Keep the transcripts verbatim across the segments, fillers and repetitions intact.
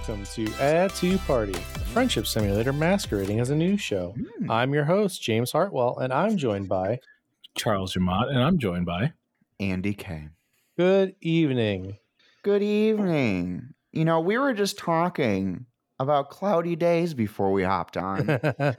welcome to Add to Party, a friendship simulator masquerading as a news show. Mm. I'm your host, James Hartwell, and I'm joined by Charles Jamont, and I'm joined by Andy K. Good evening. Good evening. You know, we were just talking about cloudy days before we hopped on.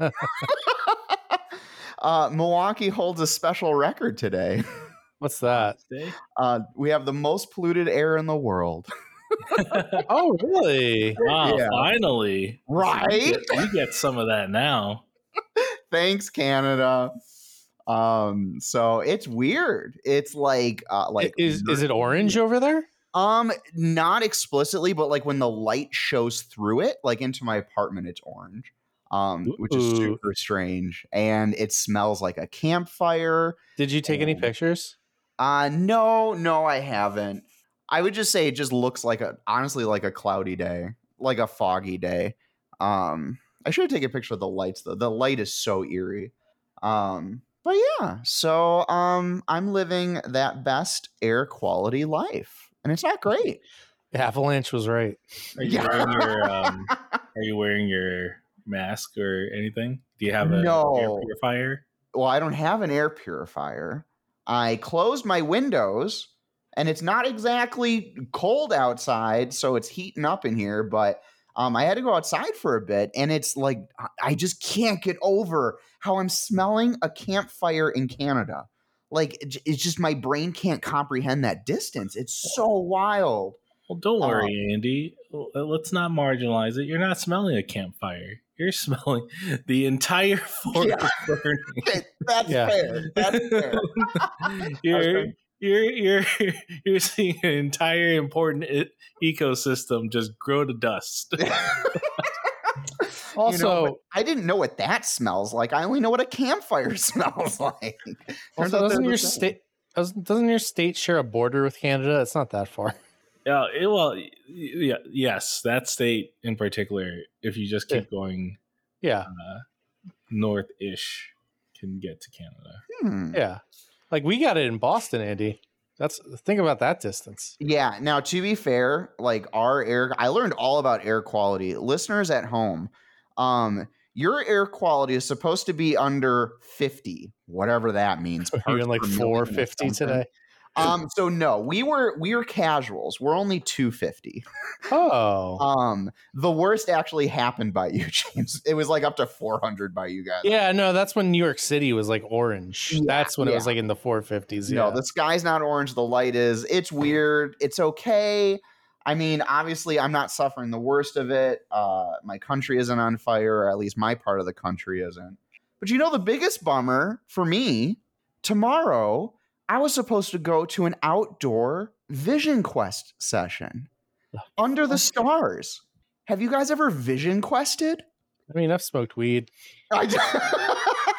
uh, Milwaukee holds a special record today. What's that? Uh, we have the most polluted air in the world. Oh, really? Wow, yeah. Finally. Right? You get, you get some of that now. Thanks, Canada. Um, so it's weird. It's like, uh, like is is it orange over there? Um, not explicitly, but like when the light shows through it, like into my apartment, it's orange. Um, Ooh. Which is super strange, and it smells like a campfire. Did you take and, any pictures? Uh, no, no, I haven't. I would just say it just looks like a honestly like a cloudy day, like a foggy day. Um, I should take a picture of the lights though. The light is so eerie. Um. But yeah, so um, I'm living that best air quality life, and it's not great. Avalanche was right. Are you yeah. wearing your um, Are you wearing your mask or anything? Do you have a no. air purifier? Well, I don't have an air purifier. I closed my windows, and it's not exactly cold outside, so it's heating up in here, but. Um, I had to go outside for a bit, and it's like I just can't get over how I'm smelling a campfire in Canada. Like, it's just my brain can't comprehend that distance. It's so wild. Well, don't worry, um, Andy. Let's not marginalize it. You're not smelling a campfire. You're smelling the entire forest yeah. burning. That's yeah. fair. That's fair. You're... You're you're you're seeing an entire important e- ecosystem just grow to dust. Also, you know, I didn't know what that smells like. I only know what a campfire smells like. Also, doesn't your state doesn't your state share a border with Canada? It's not that far. Yeah, it, well, yeah, yes, that state in particular. If you just keep yeah. going, yeah, uh, north-ish, can get to Canada. Hmm. Yeah. Like, we got it in Boston, Andy. That's think about that distance. Yeah. Now, to be fair, like our air, I learned all about air quality. Listeners at home, um, your air quality is supposed to be under fifty, whatever that means. You're in like four fifty today. Um, so no, we were we were casuals. We're only two fifty. Oh. Um, the worst actually happened by you, James. It was like up to four hundred by you guys. Yeah, no, that's when New York City was like orange. Yeah, that's when yeah. it was like in the four fifties. Yeah. No, the sky's not orange. The light is. It's weird. It's okay. I mean, obviously, I'm not suffering the worst of it. Uh, my country isn't on fire, or at least my part of the country isn't. But you know, the biggest bummer for me, tomorrow, I was supposed to go to an outdoor Vision Quest session under the stars. Have you guys ever Vision Quested? I mean, I've smoked weed. I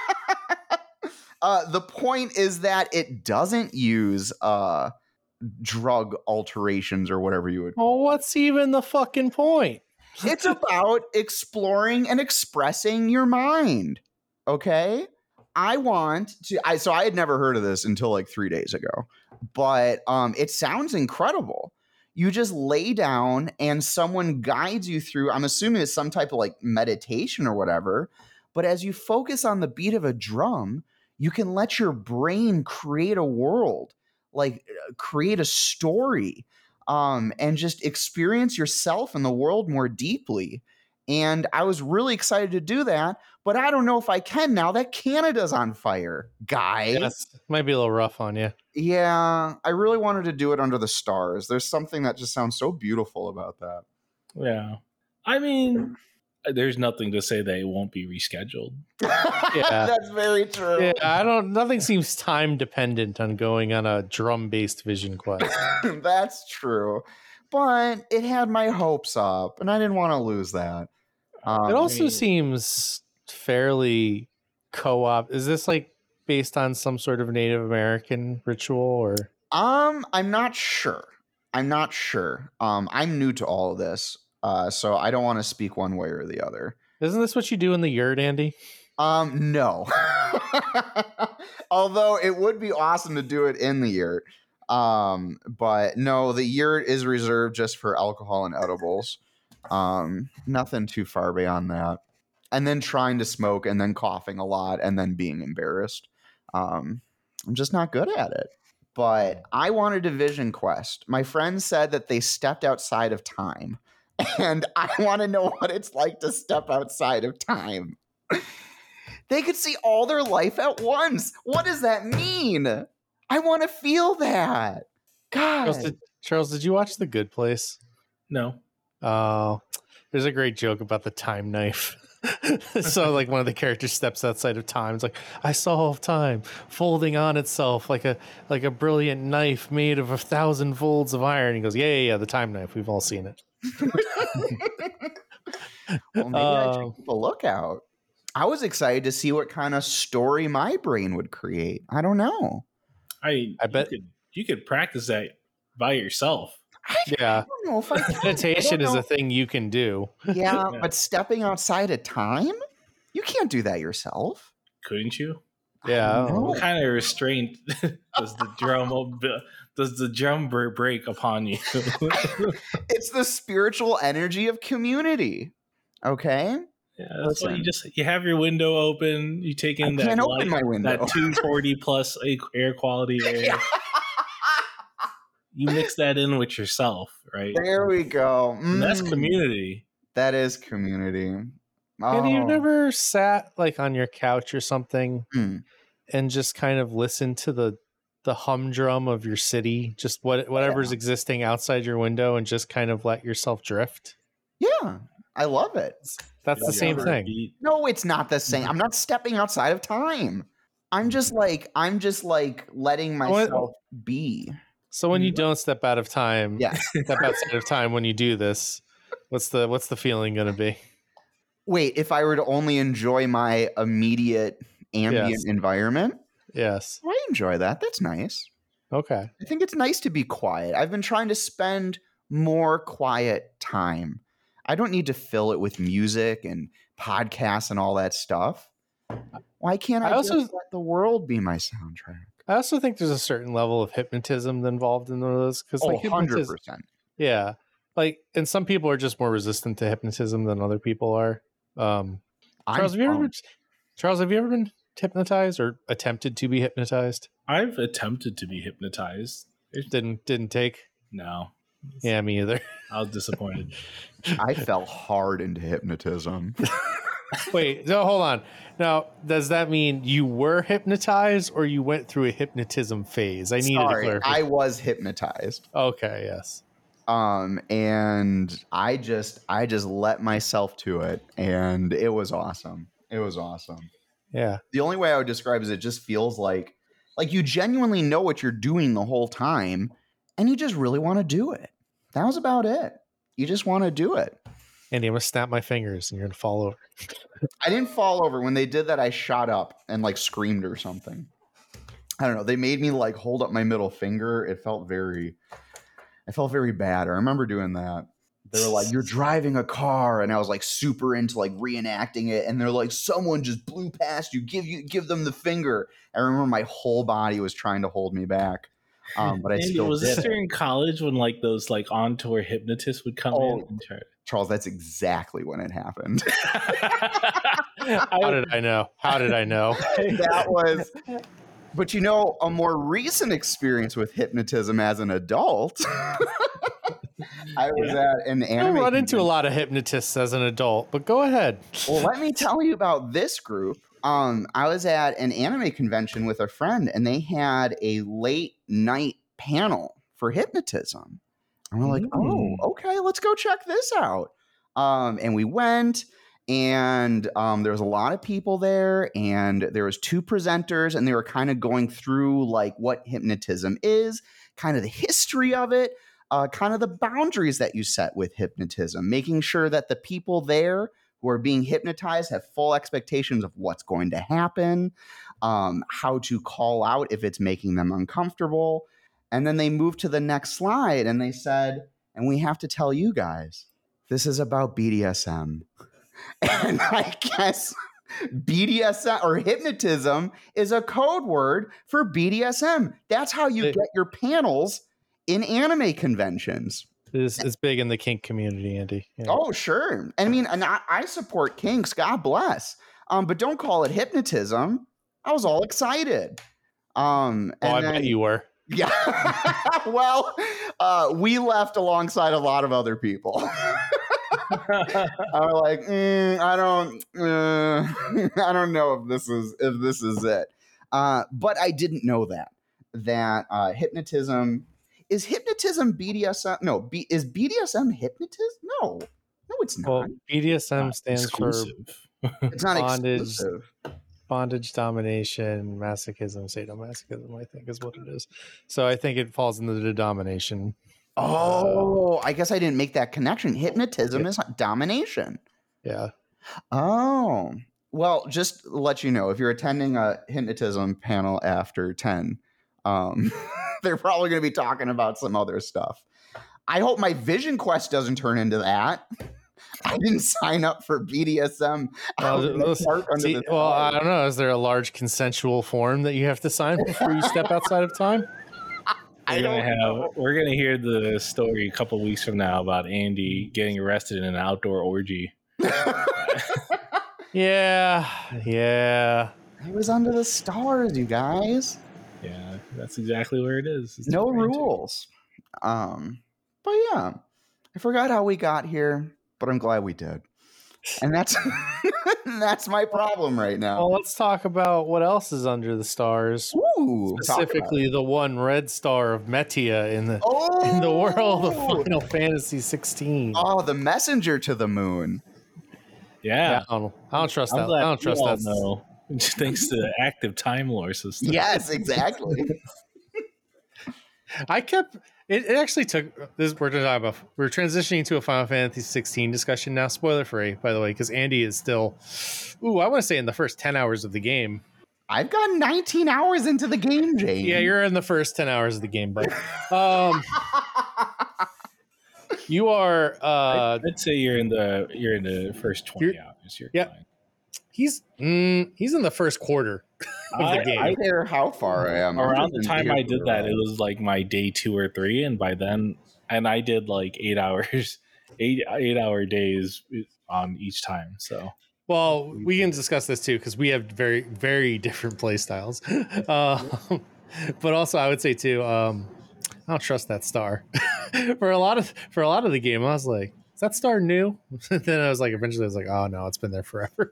uh, the point is that it doesn't use uh, drug alterations or whatever you would call it. Well, what's even the fucking point? It's about exploring and expressing your mind. Okay? I want to, I, so I had never heard of this until like three days ago, but um, it sounds incredible. You just lay down and someone guides you through, I'm assuming it's some type of like meditation or whatever, but as you focus on the beat of a drum, you can let your brain create a world, like create a story, um, and just experience yourself and the world more deeply. And I was really excited to do that, but I don't know if I can now that Canada's on fire, guy. Yes, might be a little rough on you. Yeah, I really wanted to do it under the stars. There's something that just sounds so beautiful about that. Yeah. I mean, there's nothing to say that it won't be rescheduled. Yeah, that's very true. Yeah, I don't, nothing seems time dependent on going on a drum based Vision Quest. That's true. But it had my hopes up, and I didn't want to lose that. Um, it also I mean, seems fairly co-op. Is this like based on some sort of Native American ritual, or? Um, I'm not sure. I'm not sure. Um, I'm new to all of this, uh, so I don't want to speak one way or the other. Isn't this what you do in the yurt, Andy? Um, no. Although it would be awesome to do it in the yurt. Um, but no, the yurt is reserved just for alcohol and edibles. Um, nothing too far beyond that. And then trying to smoke and then coughing a lot and then being embarrassed. Um, I'm just not good at it. But I wanted a vision quest. My friend said that they stepped outside of time. And I want to know what it's like to step outside of time. They could see all their life at once. What does that mean? I want to feel that. God. Charles did, Charles, did you watch The Good Place? No. Oh, there's a great joke about the time knife. So like one of the characters steps outside of time. It's like, I solve time folding on itself like a like a brilliant knife made of a thousand folds of iron. He goes, yeah, yeah, yeah, the time knife. We've all seen it. Well, maybe I should Um, keep a lookout. I was excited to see what kind of story my brain would create. I don't know. I I bet- you could, you could practice that by yourself. I, Yeah. I don't know if I can. Meditation I is don't a thing you can do. know. Yeah, Yeah. but stepping outside of time? You can't do that yourself. Couldn't you? Yeah. I don't know. What kind of restraint does the drum ob- does the drum br- break upon you? It's the spiritual energy of community. Okay? Yeah, that's why Listen. you just you have your window open. You take I in that can't light, open my window. that two forty plus a- air quality air. You mix that in with yourself, right? There we go. And that's Mm, community. That is community. Andy, you've Oh. never sat like on your couch or something Mm. and just kind of listened to the the humdrum of your city, just what whatever's existing outside your window, and just kind of let yourself drift? Yeah, I love it. That's the Did you same ever thing. eat- No, it's not the same. I'm not stepping outside of time. I'm just like I'm just like letting What- myself be. So when you don't step out of time, Yes. step outside of time when you do this, what's the what's the feeling going to be? Wait, if I were to only enjoy my immediate ambient Yes. environment, Yes. I enjoy that. That's nice. Okay. I think it's nice to be quiet. I've been trying to spend more quiet time. I don't need to fill it with music and podcasts and all that stuff. Why can't I, I also- just let the world be my soundtrack? I also think there's a certain level of hypnotism involved in those because Oh, like one hundred hypnotism, percent. yeah, like and some people are just more resistant to hypnotism than other people are. Um, Charles, have you ever been, Charles, have you ever been hypnotized or attempted to be hypnotized? I've attempted to be hypnotized. It- Didn't didn't take. No, Yeah, me either. I was disappointed. I fell hard into hypnotism. Wait, no, hold on. Now, does that mean you were hypnotized or you went through a hypnotism phase? I needed to Sorry, clarify. I was hypnotized. Okay, yes. Um, and I just I just let myself to it, and it was awesome. It was awesome. Yeah. The only way I would describe it is it just feels like like you genuinely know what you're doing the whole time, and you just really want to do it. That was about it. You just want to do it. Andy, I'm gonna snap my fingers and you're gonna fall over. I didn't fall over. When they did that, I shot up and like screamed or something. I don't know. They made me like hold up my middle finger. It felt very, I felt very bad. I remember doing that. They were like, "You're driving a car," and I was like super into like reenacting it. And they're like, "Someone just blew past you. Give you, give them the finger." I remember my whole body was trying to hold me back, um, but I Andy, still was did this it. during college when like those like on tour hypnotists would come Oh. in and try? Charles, that's exactly when it happened. How did I know? How did I know? That was, but you know, a more recent experience with hypnotism as an adult. I was at an I anime. don't run into a convention. lot of hypnotists as an adult, but go ahead. Well, let me tell you about this group. Um, I was at an anime convention with a friend, and they had a late night panel for hypnotism. And we're like, Mm. oh, okay, let's go check this out. Um, and we went, and um, there was a lot of people there, and there was two presenters, and they were kind of going through like what hypnotism is, kind of the history of it, uh, kind of the boundaries that you set with hypnotism, making sure that the people there who are being hypnotized have full expectations of what's going to happen, um, how to call out if it's making them uncomfortable. And then they moved to the next slide and they said, and we have to tell you guys, this is about B D S M. And I guess B D S M or hypnotism is a code word for B D S M. That's how you Hey. get your panels in anime conventions. It's, it's big in the kink community, Andy. Yeah. Oh, sure. I mean, and I, I support kinks. God bless. Um, but don't call it hypnotism. I was all excited. Um, oh, and I then, bet you were. Yeah. well, uh, we left alongside a lot of other people. I'm like, mm, I don't, uh, I don't know if this is if this is it. Uh, but I didn't know that that uh, hypnotism is hypnotism B D S M. No, B, is B D S M hypnotism? No, no, it's not. Well, B D S M Not stands exclusive. for It's not bondage, exclusive. bondage, domination, masochism, sadomasochism. I think is what it is. So I think it falls into the domination. Oh, I guess I didn't make that connection. Hypnotism Yeah. is domination. Yeah. Oh, well, just to let you know, if you're attending a hypnotism panel after ten, um, they're probably going to be talking about some other stuff. I hope my Vision Quest doesn't turn into that. I didn't sign up for B D S M. Well, those- see, well, I don't know. Is there a large consensual form that you have to sign before you step outside of time? I We're gonna don't have know. we're gonna hear the story a couple weeks from now about Andy getting arrested in an outdoor orgy. Yeah. Yeah. I was under the stars, you guys. Yeah, that's exactly where it is. It's No romantic. rules. Um, but yeah, I forgot how we got here, but I'm glad we did. And that's that's my problem right now. Well, let's talk about what else is under the stars. Ooh, talk about it. Specifically, the one red star of Metia in the Oh, in the world of Final Fantasy sixteen. Oh, the messenger to the moon. Yeah, Yeah, I don't, I don't trust I'm that. glad I don't trust you all that. know. Thanks to active time lore system. Yes, exactly. I kept it, it actually took this we're talking about we're transitioning to a Final Fantasy sixteen discussion now, spoiler free, by the way, because Andy is still ooh, I want to say in the first ten hours of the game. I've got nineteen hours into the game, Jane. Yeah, you're in the first ten hours of the game, but um you are uh I'd say you're in the you're in the first twenty You're- hours. You're yeah. fine. he's mm, he's in the first quarter of the I- game. I don't care how far I am. I'm Around just the in time I here did for that, a it while. was like my day two or three, and by then, and I did like eight hours, eight eight hour days on each time. So Well, we can discuss this too because we have very, very different play styles. Um, but also, I would say too, um, I don't trust that star for a lot of for a lot of the game. I was like, "Is that star new?" Then I was like, eventually, I was like, "Oh no, it's been there forever."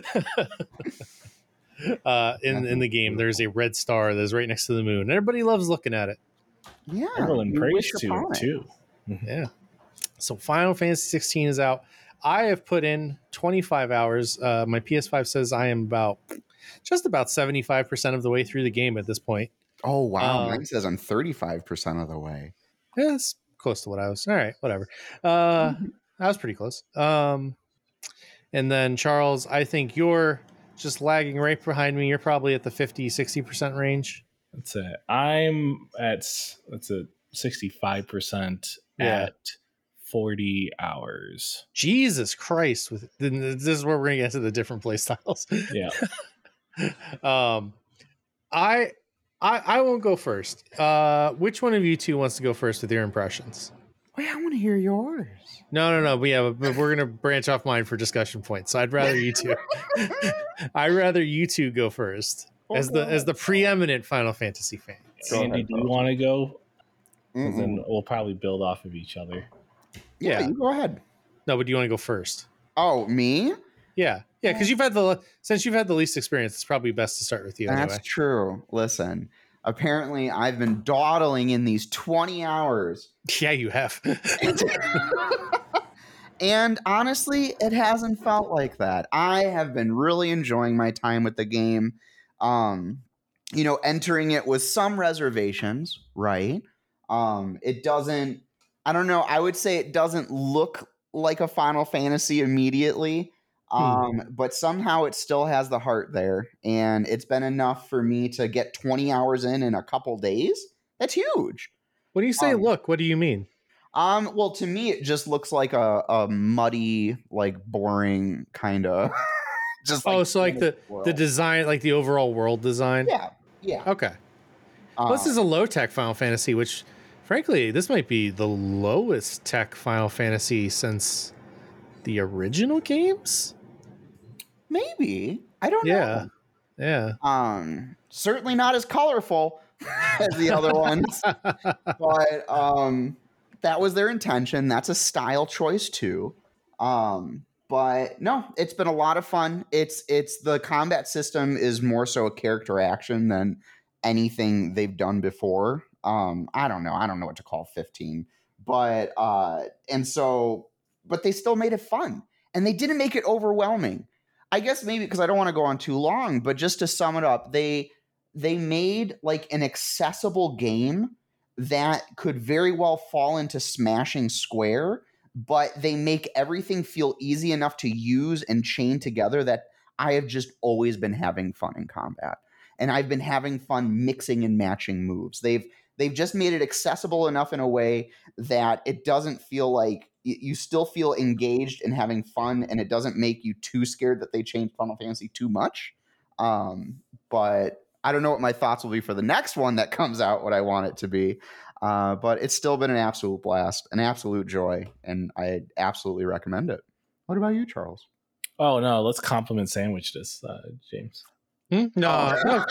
uh, in in the game, there's a red star that's right next to the moon. Everybody loves looking at it. Yeah, everyone you prays wish to upon it too. Yeah. So Final Fantasy sixteen is out. I have put in twenty-five hours. Uh, my P S five says I am about just about seventy-five percent of the way through the game at this point. Oh wow, Um, mine says I'm thirty-five percent of the way. Yeah, that's close to what I was. All right, whatever. Uh, I was pretty close. Um, and then Charles, I think you're just lagging right behind me. You're probably at the fifty, sixty percent range. That's it. I'm at s- that's a sixty-five percent Yeah. at forty hours. Jesus Christ. With this is where we're going to get to the different play styles. Yeah. um, I, I, I won't go first. Uh, which one of you two wants to go first with your impressions? Wait, I want to hear yours. No, no, no. But yeah, but we're gonna branch off mine for discussion points. So I'd rather you two. I'd rather you two go first as the as the preeminent Final Fantasy fan. Go Andy, ahead, do you bro. want to go? 'Cause Mm-mm. then we'll probably build off of each other. Yeah, Yeah. you go ahead. No, but do you want to go first? Oh, me? Yeah, yeah, because you've had the since you've had the least experience, it's probably best to start with you That's anyway. true. Listen, apparently I've been dawdling in these twenty hours. Yeah, you have. And honestly, it hasn't felt like that. I have been really enjoying my time with the game. Um, you know, entering it with some reservations, right? Um, it doesn't, I don't know, I would say it doesn't look like a Final Fantasy immediately. Um, but somehow it still has the heart there. And it's been enough for me to get twenty hours in in a couple days. That's huge. When you say Um, look, what do you mean? Um, well, to me, it just looks like a, a muddy, like boring kind of. just Oh, so like the world. the design, like the overall world design. yeah, yeah. Okay. Well, this Um, is a low tech Final Fantasy, which frankly, this might be the lowest tech Final Fantasy since the original games. Maybe. I don't Yeah. know. Yeah. Um, certainly not as colorful as the other ones, but um, that was their intention. That's a style choice too. Um, but no, it's been a lot of fun. It's it's the combat system is more so a character action than anything they've done before. Um, I don't know. I don't know what to call fifteen, but uh, and so, but they still made it fun, and they didn't make it overwhelming. I guess maybe because I don't want to go on too long, but just to sum it up, they they made like an accessible game that could very well fall into smashing square, but they make everything feel easy enough to use and chain together that I have just always been having fun in combat. And I've been having fun mixing and matching moves. They've they've just made it accessible enough in a way that it doesn't feel like you still feel engaged and having fun, and it doesn't make you too scared that they changed Final Fantasy too much. Um, but I don't know what my thoughts will be for the next one that comes out, what I want it to be. Uh, but it's still been an absolute blast, an absolute joy, and I absolutely recommend it. What about you, Charles? Oh, no, let's compliment sandwich this, uh, James. Hmm? No, Oh. no,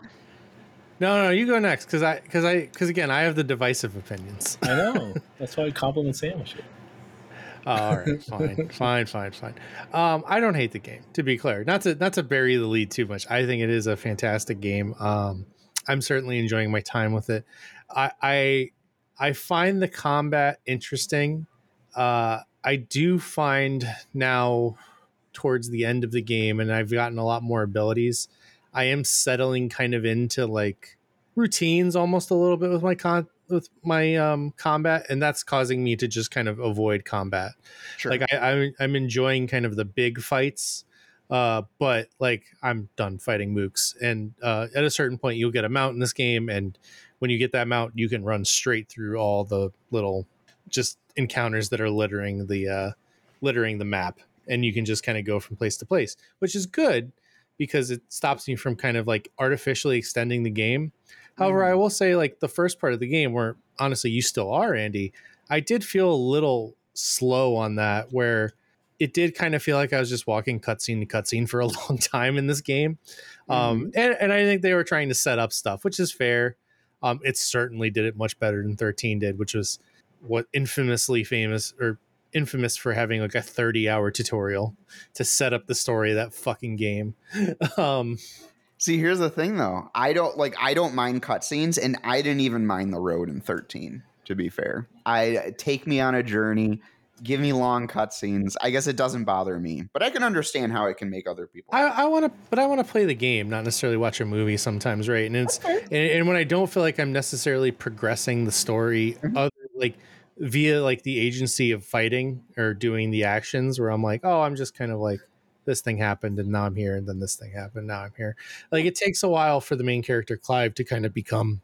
no, no. You go next, because I, because I, because again, I have the divisive opinions. I know. That's why I compliment sandwich it. Oh, all right, fine, fine, fine, fine. Um, I don't hate the game, to be clear. Not to not to bury the lead too much. I think it is a fantastic game. Um, I'm certainly enjoying my time with it. I I, I find the combat interesting. Uh, I do find now towards the end of the game, and I've gotten a lot more abilities, I am settling kind of into like routines almost a little bit with my con with my um combat, and that's causing me to just kind of avoid combat. Sure. Like I, I I'm enjoying kind of the big fights, uh, but like I'm done fighting mooks. And uh, at a certain point, you'll get a mount in this game, and when you get that mount, you can run straight through all the little just encounters that are littering the uh, littering the map, and you can just kind of go from place to place, which is good because it stops me from kind of like artificially extending the game. However, I will say, like the first part of the game, where honestly you still are, Andy, I did feel a little slow on that, where it did kind of feel like I was just walking cutscene to cutscene for a long time in this game. Mm-hmm. Um, and, and I think they were trying to set up stuff, which is fair. Um, it certainly did it much better than thirteen did, which was what infamously famous or infamous for having like a thirty hour tutorial to set up the story of that fucking game. um, See, here's the thing though. I don't like I don't mind cutscenes, and I didn't even mind the road in thirteen, to be fair. I take me on a journey, give me long cutscenes. I guess it doesn't bother me, but I can understand how it can make other people. I, I want to, but I want to play the game, not necessarily watch a movie sometimes, right? And it's Okay. and, and when I don't feel like I'm necessarily progressing the story, mm-hmm. other like via like the agency of fighting or doing the actions, where I'm like, oh, I'm just kind of like, this thing happened and now I'm here, and then this thing happened, now I'm here. Like it takes a while for the main character Clive to kind of become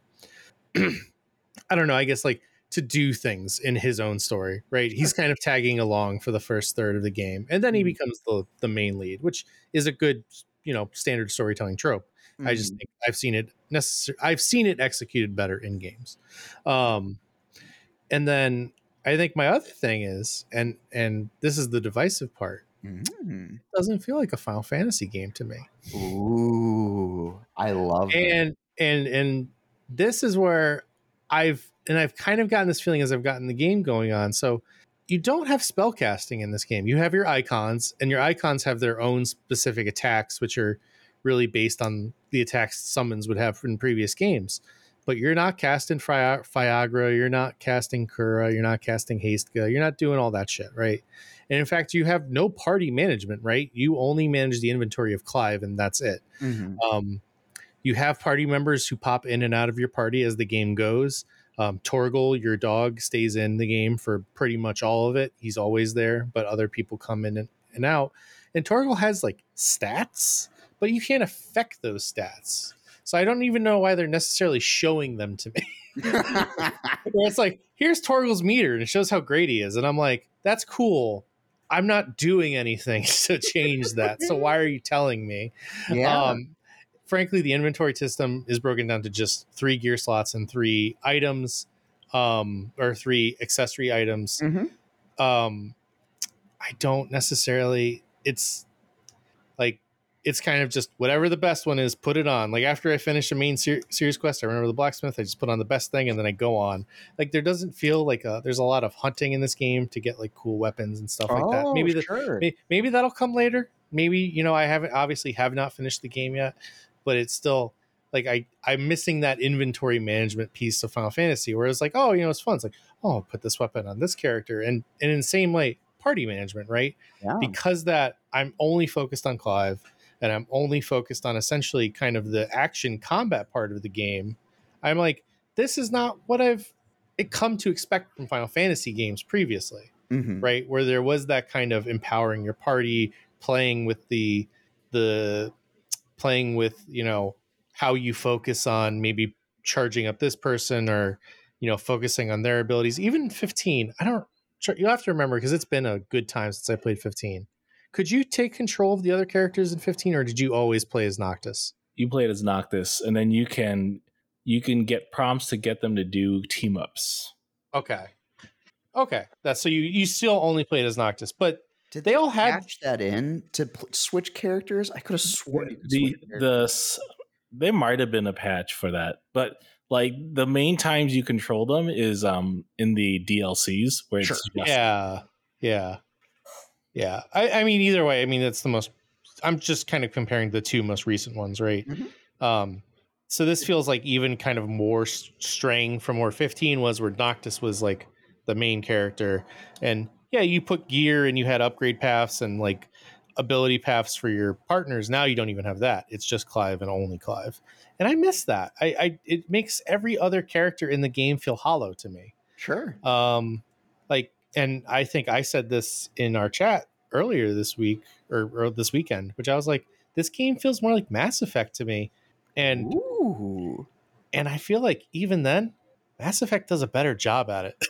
I don't know, I guess like to do things in his own story, right? He's kind of tagging along for the first third of the game, and then he becomes the the main lead, which is a good, you know, standard storytelling trope. Mm-hmm. I just think I've seen it necessary I've seen it executed better in games. Um and then I think my other thing is, and and this is the divisive part, mm-hmm. It doesn't feel like a Final Fantasy game to me. Ooh, I love and that. and and this is where I've and I've kind of gotten this feeling as I've gotten the game going on. So you don't have spellcasting in this game. You have your icons, and your icons have their own specific attacks, which are really based on the attacks summons would have in previous games. But you're not casting Fi- Fiagra, you're not casting Kura, you're not casting Hastka, you're not doing all that shit, right? And in fact, you have no party management, right? You only manage the inventory of Clive, and that's it. Mm-hmm. Um, you have party members who pop in and out of your party as the game goes. Um, Torgal, your dog, stays in the game for pretty much all of it. He's always there, but other people come in and, and out. And Torgal has like stats, but you can't affect those stats. So I don't even know why they're necessarily showing them to me. Where it's like, here's Torgal's meter, and it shows how great he is. And I'm like, that's cool. I'm not doing anything to change that. So why are you telling me? Yeah. Um, frankly, the inventory system is broken down to just three gear slots and three items. um, or three accessory items. Mm-hmm. Um, I don't necessarily. It's like it's kind of just whatever the best one is, put it on. Like after I finish a main ser- series quest, I remember the blacksmith. I just put on the best thing and then I go on. Like there doesn't feel like a, there's a lot of hunting in this game to get like cool weapons and stuff like that. Oh, Maybe the, sure. may, maybe that'll come later. Maybe, you know, I haven't obviously have not finished the game yet, but it's still like I I'm missing that inventory management piece of Final Fantasy where it's like, oh, you know, it's fun. It's like, oh, I'll put this weapon on this character, and and in the same way, party management, right? Yeah. Because that I'm only focused on Clive and I'm only focused on essentially kind of the action combat part of the game. I'm like, this is not what I've come to expect from Final Fantasy games previously, Mm-hmm. right? Where there was that kind of empowering your party, playing with the the playing with, you know, how you focus on maybe charging up this person or, you know, focusing on their abilities. Even fifteen, I don't, you have to remember because it's been a good time since I played fifteen. Could you take control of the other characters in fifteen, or did you always play as Noctis? You played as Noctis, and then you can you can get prompts to get them to do team ups. Okay, okay, that's so you you still only played as Noctis, but Did they they all had patch that in to pl- switch characters? I could have sworn you could The switch characters. the there might have been a patch for that, but like the main times you control them is um in the D L Cs where Sure. it's just, yeah, yeah, yeah. I, I mean, either way, I mean that's the most. I'm just kind of comparing the two most recent ones, right? Mhm. Um, so this feels like even kind of more s- straying from where fifteen was, where Noctis was like the main character, and yeah, you put gear and you had upgrade paths and like ability paths for your partners. Now you don't even have that; it's just Clive and only Clive, and I miss that. I, I it makes every other character in the game feel hollow to me. Sure. Um, like, and I think I said this in our chat earlier this week or, or this weekend, which I was like, this game feels more like Mass Effect to me, and Ooh. and I feel like even then, Mass Effect does a better job at it.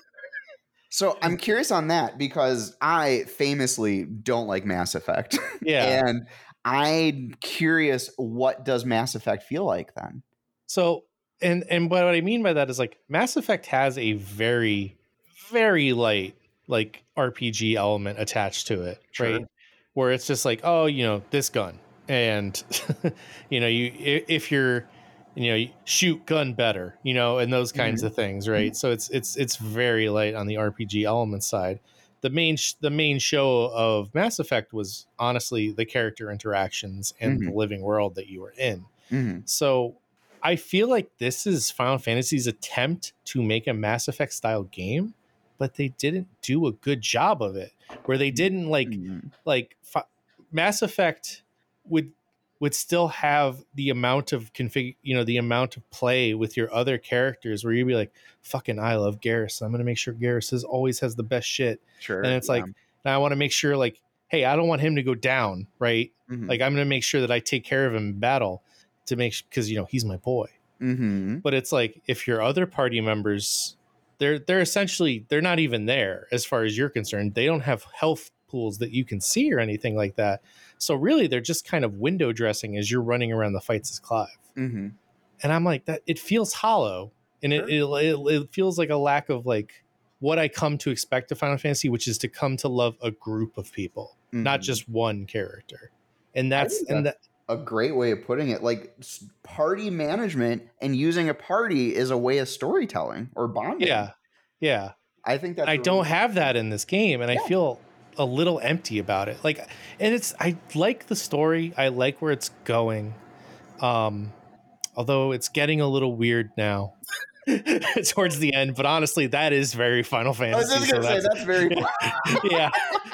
So I'm curious on that because I famously don't like Mass Effect. Yeah. And I'm curious, what does Mass Effect feel like then? So, and and what I mean by that is like Mass Effect has a very, very light like R P G element attached to it, Sure. right? Where it's just like, oh, you know, this gun, and you know, you i- if you're, you know, you shoot gun better, you know, and those kinds Mhm. of things, right? So it's it's it's very light on the R P G element side. The main sh- the main show of Mass Effect was honestly the character interactions and the Mhm. living world that you were in. Mhm. So I feel like this is Final Fantasy's attempt to make a Mass Effect style game, but they didn't do a good job of it. Where they didn't like Mhm. like fi- Mass Effect would would still have the amount of config, you know, the amount of play with your other characters where you'd be like, fucking, I love Garrus. I'm gonna make sure Garrus is, always has the best shit. Sure. And it's yeah. like, now I want to make sure, like, hey, I don't want him to go down, right? Mhm. Like, I'm gonna make sure that I take care of him in battle to make because you know he's my boy. Mhm. But it's like if your other party members, they're they're essentially they're not even there as far as you're concerned. They don't have health pools that you can see or anything like that. So really, they're just kind of window dressing as you're running around the fights as Clive. Mhm. And I'm like, that it feels hollow, and it, it it it feels like a lack of like what I come to expect of Final Fantasy, which is to come to love a group of people, not Mhm. just one character. And I that's think and that a great way of putting it. Like s- party management and using a party is a way of storytelling or bonding. yeah, yeah. I think that's I a don't really- have that in this game, and I Yeah. feel a little empty about it. Like, and it's I like the story, I like where it's going, um, although it's getting a little weird now towards the end. But honestly, that is very Final I was Fantasy. just gonna so say that's that's very. yeah.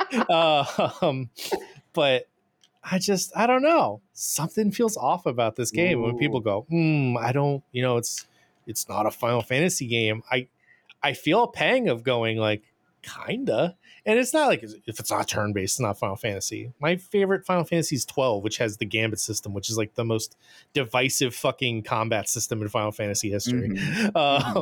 Uh, um, but I just I don't know. Something feels off about this game when people Ooh. go, hmm, I don't, you know, it's it's not a Final Fantasy game. I I feel a pang of going like, kinda. And it's not like if it's not turn based, it's not Final Fantasy. My favorite Final Fantasy is twelve, which has the Gambit system, which is like the most divisive fucking combat system in Final Fantasy history. Mhm.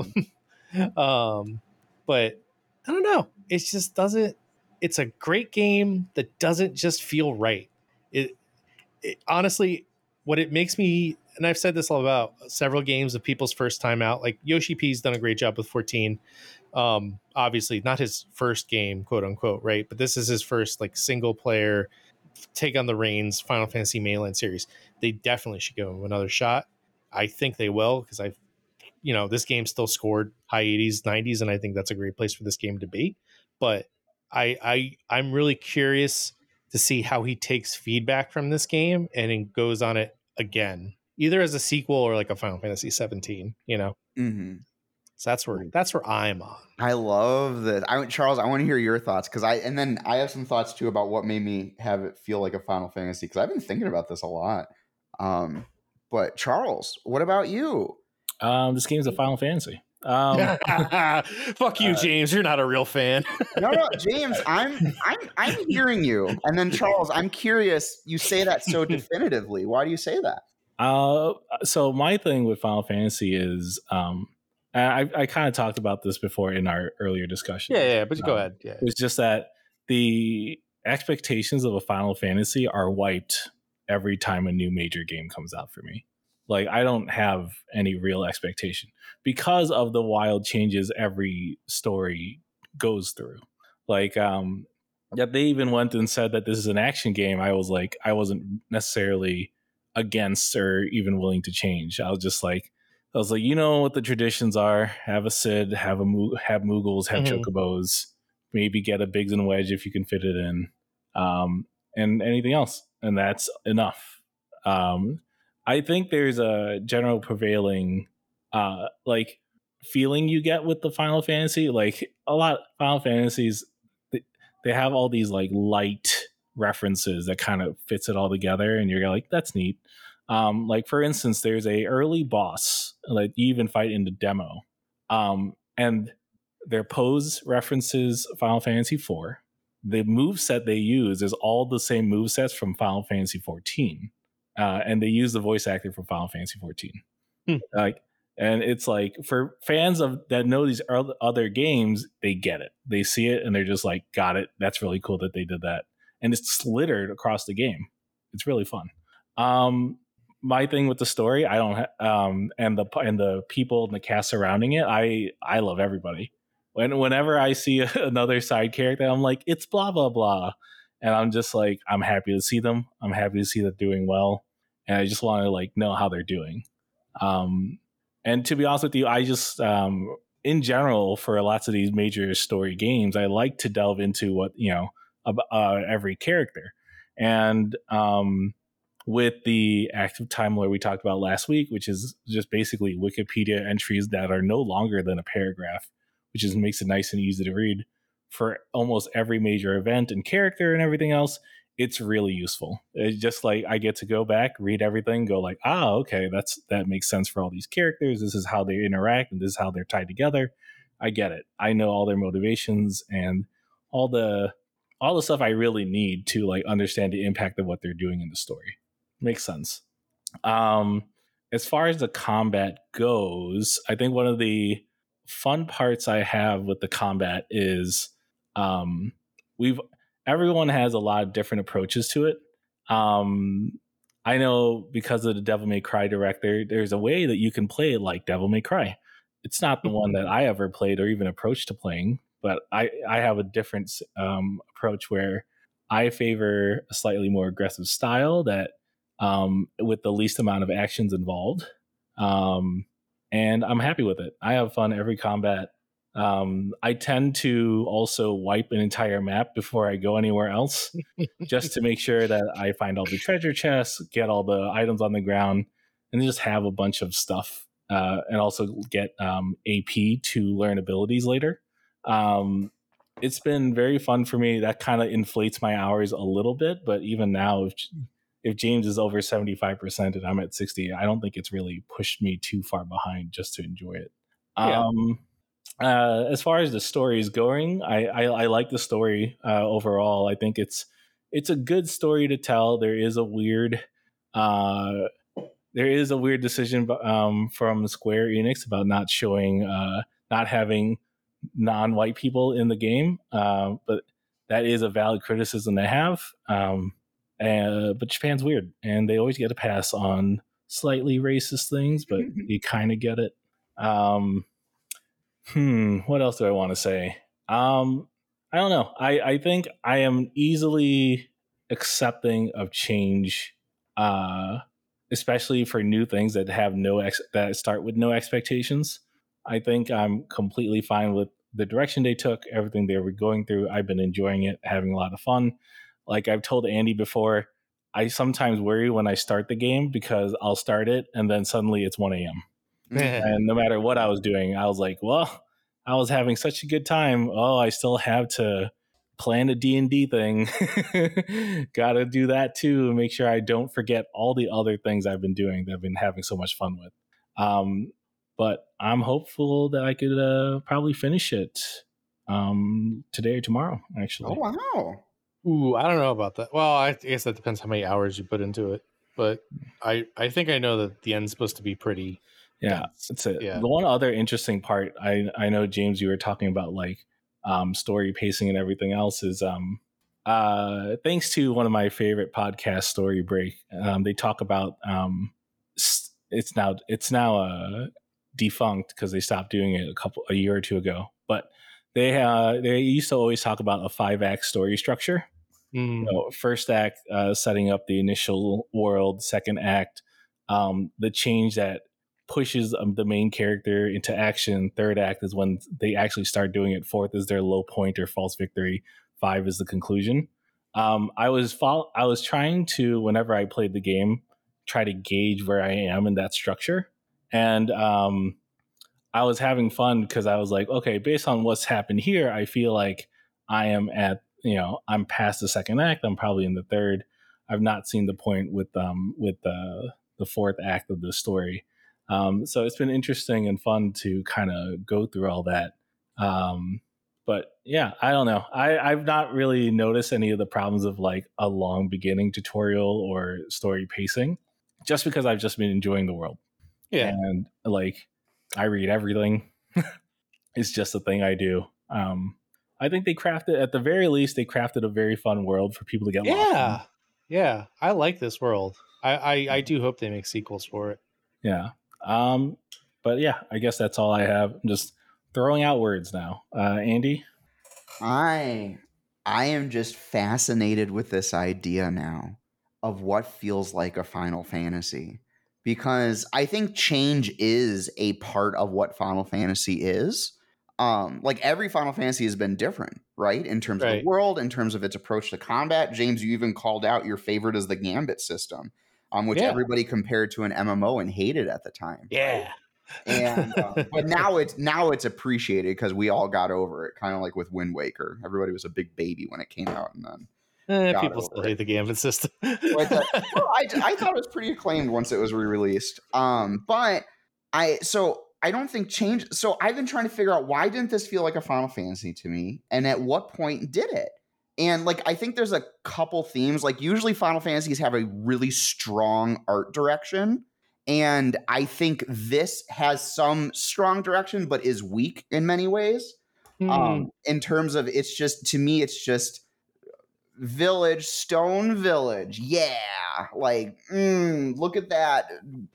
Um, um, but I don't know. It just doesn't. It's a great game that doesn't just feel right. It, it honestly, what it makes me and I've said this all about several games of people's first time out. Like Yoshi P's done a great job with fourteen. Um, obviously not his first game, quote unquote, right? But this is his first like single player take on the reins Final Fantasy mainland series. They definitely should give him another shot. I think they will, because I've, you know, this game still scored high eighties, nineties, and I think that's a great place for this game to be. But I, I, I'm really curious to see how he takes feedback from this game and then goes on it again, either as a sequel or like a Final Fantasy seventeen. You know, Mm-hmm. so that's where that's where I'm on. I love that. I Charles, I want to hear your thoughts, because I and then I have some thoughts too about what made me have it feel like a Final Fantasy, because I've been thinking about this a lot. Um, but Charles, what about you? Um, this game's a Final Fantasy. Um, Fuck you, uh, James. You're not a real fan. No, no, James, I'm I'm I'm hearing you. And then Charles, I'm curious. You say that so definitively. Why do you say that? Uh, so my thing with Final Fantasy is, um, I, I kind of talked about this before in our earlier discussion. Yeah, yeah, but you go Um, ahead. Yeah. It's just that the expectations of a Final Fantasy are wiped every time a new major game comes out for me. Like, I don't have any real expectation because of the wild changes every story goes through. Like, um, that they even went and said that this is an action game. I was like, I wasn't necessarily against or even willing to change. I was just like, I was like, you know what the traditions are: have a Cid, have a Mo- have Moogles, have Mhm. Chocobos, maybe get a Biggs and Wedge if you can fit it in, um, and anything else, and that's enough. Um, I think there's a general prevailing, uh, like feeling you get with the Final Fantasy. Like a lot of Final Fantasies, they, they have all these like light references that kind of fits it all together, and you're like, that's neat. Um, like for instance, there's a early boss that you even fight in the demo, um, and their pose references Final Fantasy four. The move set they use is all the same move sets from Final Fantasy fourteen, uh, and they use the voice actor from Final Fantasy fourteen. Hmm. Like, and it's like for fans of that know these other games, they get it. They see it and they're just like, got it. That's really cool that they did that, and it's littered across the game. It's really fun. Um, my thing with the story, I don't, ha- um, and the and the people and the cast surrounding it, I I love everybody. When whenever I see another side character, I'm like, it's blah blah blah, and I'm just like, I'm happy to see them. I'm happy to see them doing well, and I just want to like know how they're doing. Um, and to be honest with you, I just um, in general for lots of these major story games, I like to delve into what you know about uh, every character, and um, with the active time lore we talked about last week, which is just basically Wikipedia entries that are no longer than a paragraph, which just makes it nice and easy to read for almost every major event and character and everything else. It's really useful. It's just like I get to go back, read everything, go like, ah, okay, that's that makes sense for all these characters. This is how they interact, and this is how they're tied together. I get it. I know all their motivations and all the all the stuff I really need to like understand the impact of what they're doing in the story. Makes sense. Um, as far as the combat goes, I think one of the fun parts I have with the combat is um, we've everyone has a lot of different approaches to it. Um, I know because of the Devil May Cry director, there's a way that you can play it like Devil May Cry. It's not the one that I ever played or even approached to playing, but I, I have a different um, approach where I favor a slightly more aggressive style that um, with the least amount of actions involved. Um, and I'm happy with it. I have fun every combat. Um, I tend to also wipe an entire map before I go anywhere else, just to make sure that I find all the treasure chests, get all the items on the ground, and just have a bunch of stuff. Uh, and also get um, A P to learn abilities later. Um, it's been very fun for me. That kind of inflates my hours a little bit, but even now, if if James is over seventy-five percent and I'm at sixty, I don't think it's really pushed me too far behind just to enjoy it. Yeah. Um, uh, as far as the story is going, I, I, I like the story uh, overall. I think it's it's a good story to tell. There is a weird uh, there is a weird decision um, from Square Enix about not showing, uh, not having non-white people in the game, uh, but that is a valid criticism they have. Um, uh, but Japan's weird, and they always get a pass on slightly racist things, but you kind of get it. Um, hmm, what else do I want to say? Um, I don't know. I, I think I am easily accepting of change, uh, especially for new things that have no ex- that start with no expectations. I think I'm completely fine with the direction they took, everything they were going through. I've been enjoying it, having a lot of fun. Like I've told Andy before, I sometimes worry when I start the game because I'll start it and then suddenly it's one a.m. And no matter what I was doing, I was like, well, I was having such a good time. Oh, I still have to plan a D and D thing. Got to do that too. Make sure I don't forget all the other things I've been doing that I've been having so much fun with. Um, but I'm hopeful that I could uh, probably finish it um, today or tomorrow, actually. Oh, wow. Ooh, I don't know about that. Well, I guess that depends how many hours you put into it. But I, I think I know that the end's supposed to be pretty Yeah, dense. that's it. Yeah. The one other interesting part, I I know, James, you were talking about like um, story pacing and everything else is um uh thanks to one of my favorite podcasts, Story Break. Um, they talk about um s- it's now it's now uh defunct because they stopped doing it a couple a year or two ago. But they uh they used to always talk about a five act story structure. Mm. You know, first act uh, setting up the initial world, second act um, the change that pushes um, the main character into action, third act is when they actually start doing it, fourth is their low point or false victory, five is the conclusion. um, I was fol- I was trying to, whenever I played the game, try to gauge where I am in that structure, and um, I was having fun because I was like, okay, based on what's happened here, I feel like I am at, you know, I'm past the second act. I'm probably in the third. I've not seen the point with um with the the fourth act of the story. Um, so it's been interesting and fun to kind of go through all that. Um, but yeah, I don't know. I, I've not really noticed any of the problems of like a long beginning tutorial or story pacing, just because I've just been enjoying the world. Yeah. And like I read everything. It's just a thing I do. Um, I think they crafted, at the very least, they crafted a very fun world for people to get lost in. Yeah. Yeah. I like this world. I, I, I do hope they make sequels for it. Yeah. Um, but yeah, I guess that's all I have. I'm just throwing out words now. Uh, Andy? I I am just fascinated with this idea now of what feels like a Final Fantasy, because I think change is a part of what Final Fantasy is. Um, like every Final Fantasy has been different, right? In terms of the Right. world, in terms of its approach to combat. James, you even called out your favorite is the Gambit system, um, which Yeah. everybody compared to an M M O and hated at the time. right? Yeah. And um, but now it's now it's appreciated because we all got over it, kind of like with Wind Waker. Everybody was a big baby when it came out, and then Eh, got people over still it. hate the Gambit system. But uh, well, I, I thought it was pretty acclaimed once it was re-released. Um, but I so I don't think change. So I've been trying to figure out why didn't this feel like a Final Fantasy to me, and at what point did it? And like I think there's a couple themes. Like usually Final Fantasies have a really strong art direction. And I think this has some strong direction, but is weak in many ways. Hmm. Um, in terms of it's just, to me, it's just village, stone village. Yeah. Like, mm, look at that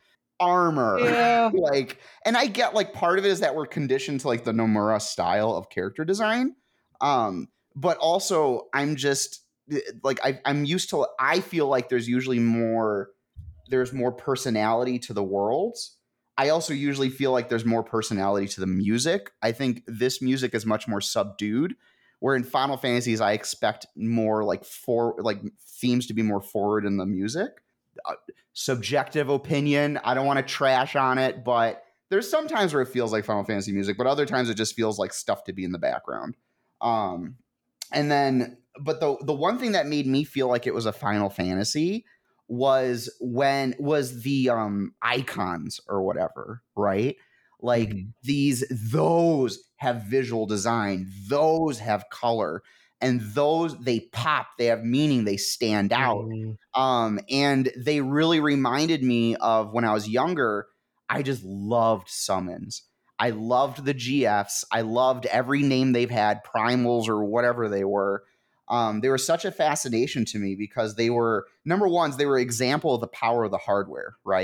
armor. Yeah. Like, and I get like part of it is that we're conditioned to like the Nomura style of character design. Um, but also I'm just like, I, I'm used to, I feel like there's usually more there's more personality to the worlds. I also usually feel like there's more personality to the music. I think this music is much more subdued, where in Final Fantasies I expect more like for like themes to be more forward in the music. Uh, subjective opinion. I don't want to trash on it, but there's some times where it feels like Final Fantasy music, but other times it just feels like stuff to be in the background. Um, and then, but the the one thing that made me feel like it was a Final Fantasy was when was the um icons or whatever, right? Like Mhm. these those have visual design, those have color, and those they pop, they have meaning, they stand out. Mm. Um and they really reminded me of when I was younger. I just loved summons. I loved the G Fs. I loved every name they've had, primals or whatever they were. Um, they were such a fascination to me because they were, number ones, they were example of the power of the hardware, right?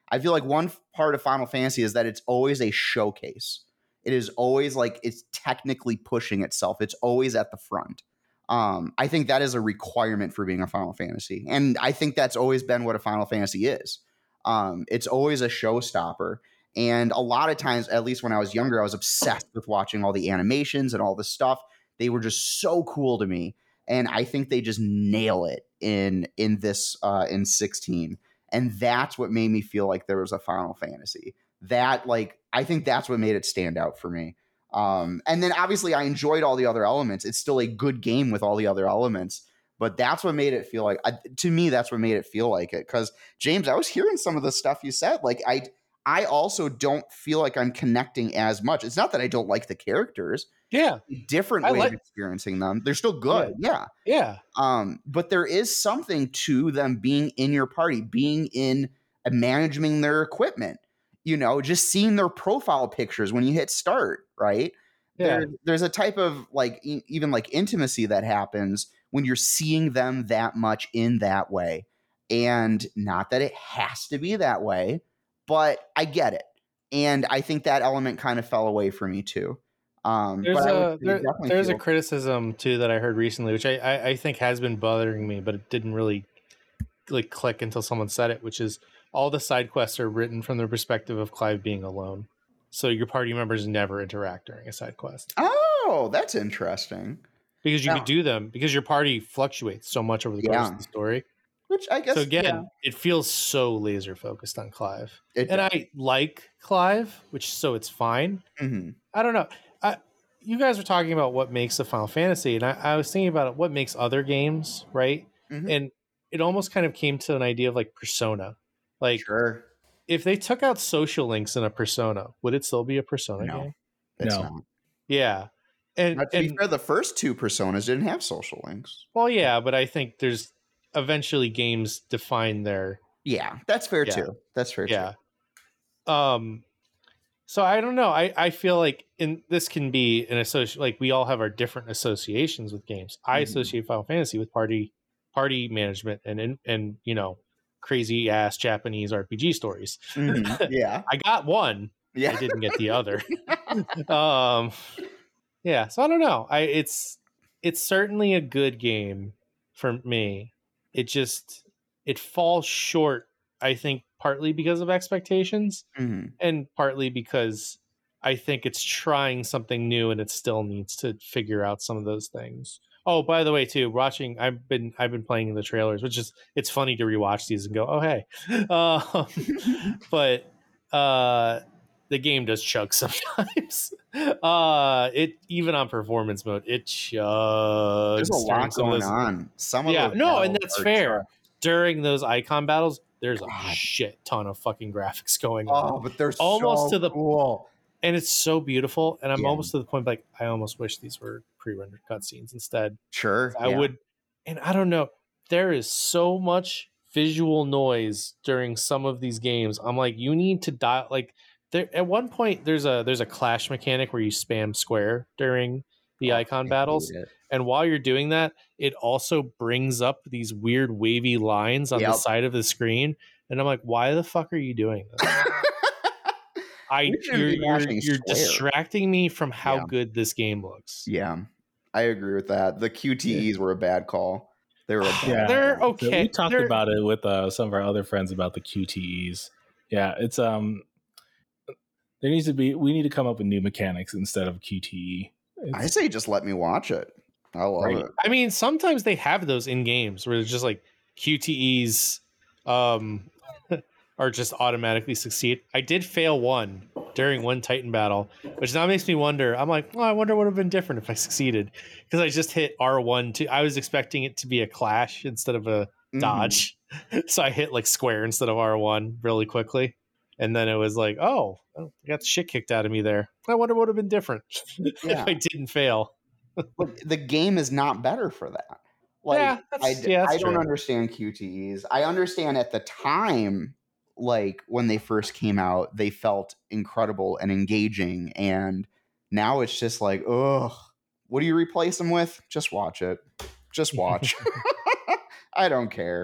I feel like one part of Final Fantasy is that it's always a showcase. It is always like it's technically pushing itself. It's always at the front. Um, I think that is a requirement for being a Final Fantasy. And I think that's always been what a Final Fantasy is. Um, it's always a showstopper. And a lot of times, at least when I was younger, I was obsessed with watching all the animations and all the stuff. They were just so cool to me. And I think they just nail it in in this uh, in sixteen. And that's what made me feel like there was a Final Fantasy. That, like, I think that's what made it stand out for me. Um, and then obviously I enjoyed all the other elements. It's still a good game with all the other elements. But that's what made it feel like, I, to me, that's what made it feel like it. Because, James, I was hearing some of the stuff you said. Like, I I also don't feel like I'm connecting as much. It's not that I don't like the characters. Yeah. Different I way like- of experiencing them. They're still good. Yeah. Yeah. Um, but there is something to them being in your party, being in uh, managing their equipment, you know, just seeing their profile pictures when you hit start, right? Yeah. There, there's a type of like, e- even like intimacy that happens when you're seeing them that much in that way. And not that it has to be that way, but I get it. And I think that element kind of fell away for me too. Um, There's but I would a say there, definitely there's feel- a criticism too that I heard recently, which I, I I think has been bothering me, but it didn't really like click until someone said it, which is all the side quests are written from the perspective of Clive being alone, so your party members never interact during a side quest Oh, that's interesting. because you Now- could do them because your party fluctuates so much over the course Yeah. of the story. Which I guess, So again, yeah, it feels so laser focused on Clive, it and I like Clive, which so it's fine. mhm. I don't know. I, you guys were talking about what makes a Final Fantasy, and I, I was thinking about what makes other games, right? Mhm. And it almost kind of came to an idea of like Persona. Like, Sure. if they took out social links in a Persona, would it still be a Persona No. game? It's No. not. Yeah. And, Now, to and be fair, the first two personas didn't have social links. well, yeah, but I think there's eventually games define their Yeah, that's fair Yeah. too. That's fair yeah. too. Um. So I don't know. I, I feel like in this can be an associate. Like we all have our different associations with games. I Mhm. associate Final Fantasy with party party management and and, and you know crazy ass Japanese R P G stories. Mhm. Yeah. I got one. I Yeah. didn't get the other. um. Yeah. So I don't know. I it's it's certainly a good game for me. It just it falls short. I think partly because of expectations Mhm. and partly because I think it's trying something new and it still needs to figure out some of those things. Oh, by the way, too, watching I've been I've been playing the trailers, which is it's funny to rewatch these and go, oh hey, um, but uh, the game does chug sometimes. uh, it even on performance mode, it chugs. There's a during lot some of going those- on. Some of Yeah, those no, and battles that's are fair. tough. During those icon battles, there's a God. shit ton of fucking graphics going on. Oh, but they're Almost so to the- cool. And it's so beautiful. And I'm Yeah. almost to the point like I almost wish these were pre-rendered cutscenes instead. Sure. I yeah. would, and I don't know. There is so much visual noise during some of these games. I'm like, you need to dial. Like, there at one point, there's a there's a clash mechanic where you spam square during the Oh, I icon hate battles, it. and while you're doing that, it also brings up these weird wavy lines on the Yep. side of the screen. And I'm like, why the fuck are you doing this? I We shouldn't you're be you're, mashing you're square. distracting me from how Yeah. good this game looks. Yeah, I agree with that. The Q T Es were a bad call. They were a bad Yeah. They're call. So okay. we talked They're- about it with uh, some of our other friends about the Q T Es. Yeah, it's um, there needs to be. We need to come up with new mechanics instead of Q T E. It's- I say just let me watch it. I love Right. it. I mean, sometimes they have those in games where it's just like Q T Es um, are just automatically succeed. I did fail one during one Titan battle, which now makes me wonder. I'm like, well, I wonder what would have been different if I succeeded because I just hit R one. To, I was expecting it to be a clash instead of a Mhm. dodge. So I hit like square instead of R one really quickly. And then it was like, oh, I got the shit kicked out of me there. I wonder what would have been different Yeah. if I didn't fail. Look, the game is not better for that. Like, Yeah, I, that's- yeah, that's I don't true. understand Q T Es. I understand at the time, like when they first came out, they felt incredible and engaging. And now it's just like, ugh, what do you replace them with? Just watch it. Just watch. I don't care.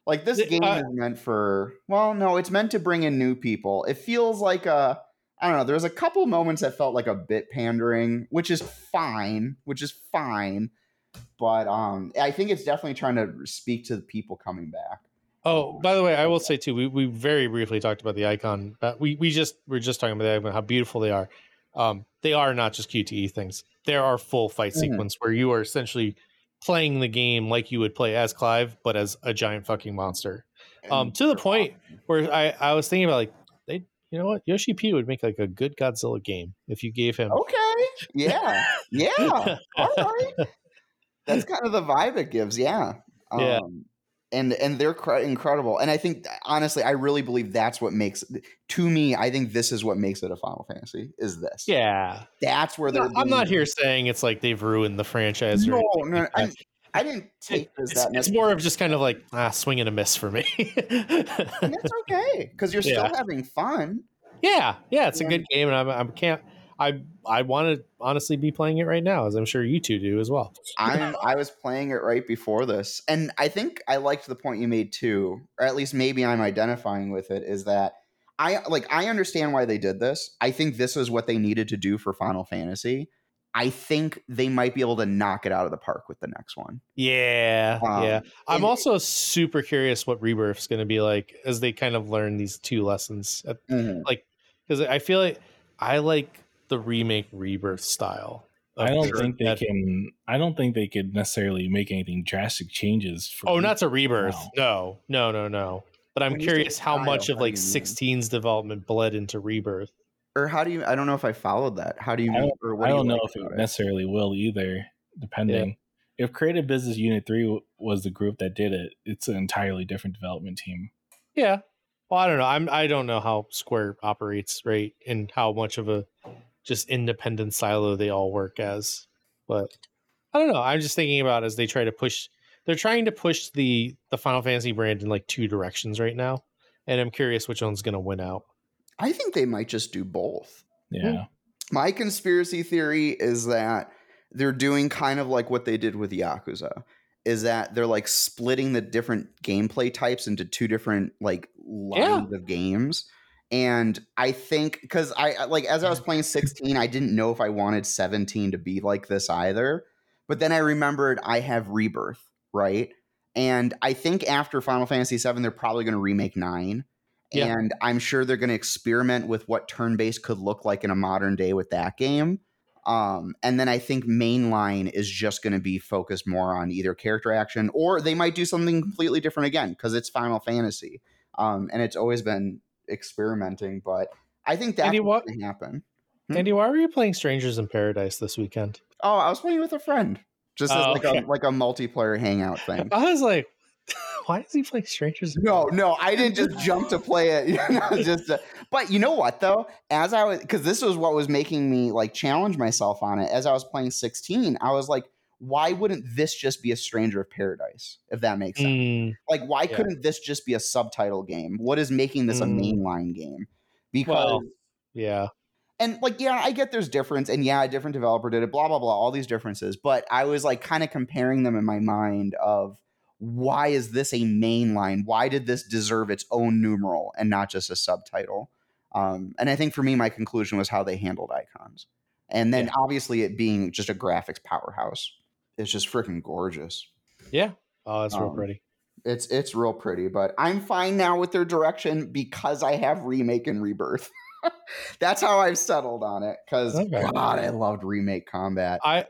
Like this Th- game uh, is meant for, well, no, it's meant to bring in new people. It feels like a, I don't know, there's a couple moments that felt like a bit pandering, which is fine, which is fine. But um, I think it's definitely trying to speak to the people coming back. Oh, by the way, I will say too, we, we very briefly talked about the icon. Uh, we we just we are just talking about the icon, how beautiful they are. Um, they are not just Q T E things. There are full fight Mhm. sequence where you are essentially playing the game like you would play as Clive, but as a giant fucking monster. Um, And to the point where I I was thinking about like they, you know what, Yoshi P would make like a good Godzilla game if you gave him. okay, yeah, yeah, all right. That's kind of the vibe it gives, yeah. Um, Yeah. And and they're cr- incredible. And I think, honestly, I really believe that's what makes, to me, I think this is what makes it a Final Fantasy, is this. Yeah. That's where they're No, I'm not being- here saying it's like they've ruined the franchise. No, or anything no, like that. I'm- I didn't take this It's, that it's much. more of just kind of like ah, swing and a miss for me. And that's okay, because you're still Yeah. having fun. yeah, yeah, it's a Yeah. good game, and I, I can't. I I want to honestly be playing it right now, as I'm sure you two do as well. I'm I was playing it right before this, and I think I liked the point you made too, or at least maybe I'm identifying with it, is that I like I understand why they did this. I think this is what they needed to do for Final Fantasy. I think they might be able to knock it out of the park with the next one. Yeah, Um, yeah. I'm and- also super curious what Rebirth's going to be like as they kind of learn these two lessons. At, Mhm. like, because I feel like I like the remake Rebirth style. of I don't Rebirth think they that- can. I don't think they could necessarily make anything drastic changes. For Oh, not to Rebirth. No. No, no, no, no. But I'm When you say curious how style, much of how do like you mean? sixteen's development bled into Rebirth. Or how do you? I don't know if I followed that. How do you? I don't, or what I do you don't know like if it about necessarily will either. Depending, if Creative Business Unit Three w- was the group that did it, it's an entirely different development team. Yeah. Well, I don't know. I'm I don't know how Square operates, right? And how much of a just independent silo they all work as. But I don't know. I'm just thinking about as they try to push they're trying to push the the Final Fantasy brand in like two directions right now. And I'm curious which one's gonna win out. I think they might just do both. Yeah, My conspiracy theory is that they're doing kind of like what they did with Yakuza, is that they're like splitting the different gameplay types into two different like lines of games. And I think because I I- like as I was playing sixteen, I didn't know if I wanted seventeen to be like this either. But then I remembered I have Rebirth, right? And I think after Final Fantasy seven, they're probably going to remake nine. Yeah. And I'm sure they're going to experiment with what turn-based could look like in a modern day with that game. Um, and then I think mainline is just going to be focused more on either character action, or they might do something completely different again because it's Final Fantasy. Um, and it's always been experimenting, but I think that's Andy, what's what- going to happen. Hmm? Andy, why were you playing Strangers in Paradise this weekend? Oh, I was playing with a friend, just as Oh, like okay. a like a multiplayer hangout thing. I was like, why is he playing Strangers in No, no, I didn't just jump to play it. You know, just to, but you know what though? As I was, because this was what was making me like challenge myself on it. As I was playing sixteen, I was like, why wouldn't this just be a Stranger of Paradise? If that makes sense. Mm, Like, why yeah. couldn't this just be a subtitle game? What is making this a Mm. mainline game? Because Well, yeah. and like, yeah, I get there's difference, and yeah, a different developer did it, blah blah blah, all these differences. But I was like kind of comparing them in my mind of why is this a mainline? Why did this deserve its own numeral and not just a subtitle? Um, and I think for me, my conclusion was how they handled icons, and then Yeah. obviously it being just a graphics powerhouse. It's just freaking gorgeous. Yeah. Oh, that's real Um, pretty. It's it's real pretty, but I'm fine now with their direction because I have remake and rebirth. That's how I've settled on it. Because Okay. God, I loved remake combat. I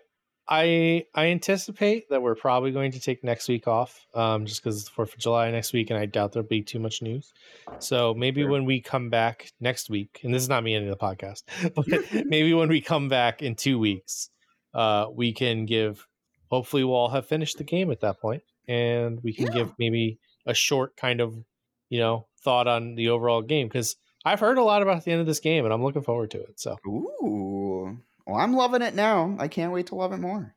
I I anticipate that we're probably going to take next week off, um, just because it's the Fourth of July next week, and I doubt there'll be too much news. So maybe Sure. when we come back next week, and this is not me ending the podcast, but maybe when we come back in two weeks, uh, we can give. Hopefully, we'll all have finished the game at that point, and we can Yeah. give maybe a short kind of, you know, thought on the overall game, because I've heard a lot about the end of this game, and I'm looking forward to it. So, Ooh, well, I'm loving it now. I can't wait to love it more.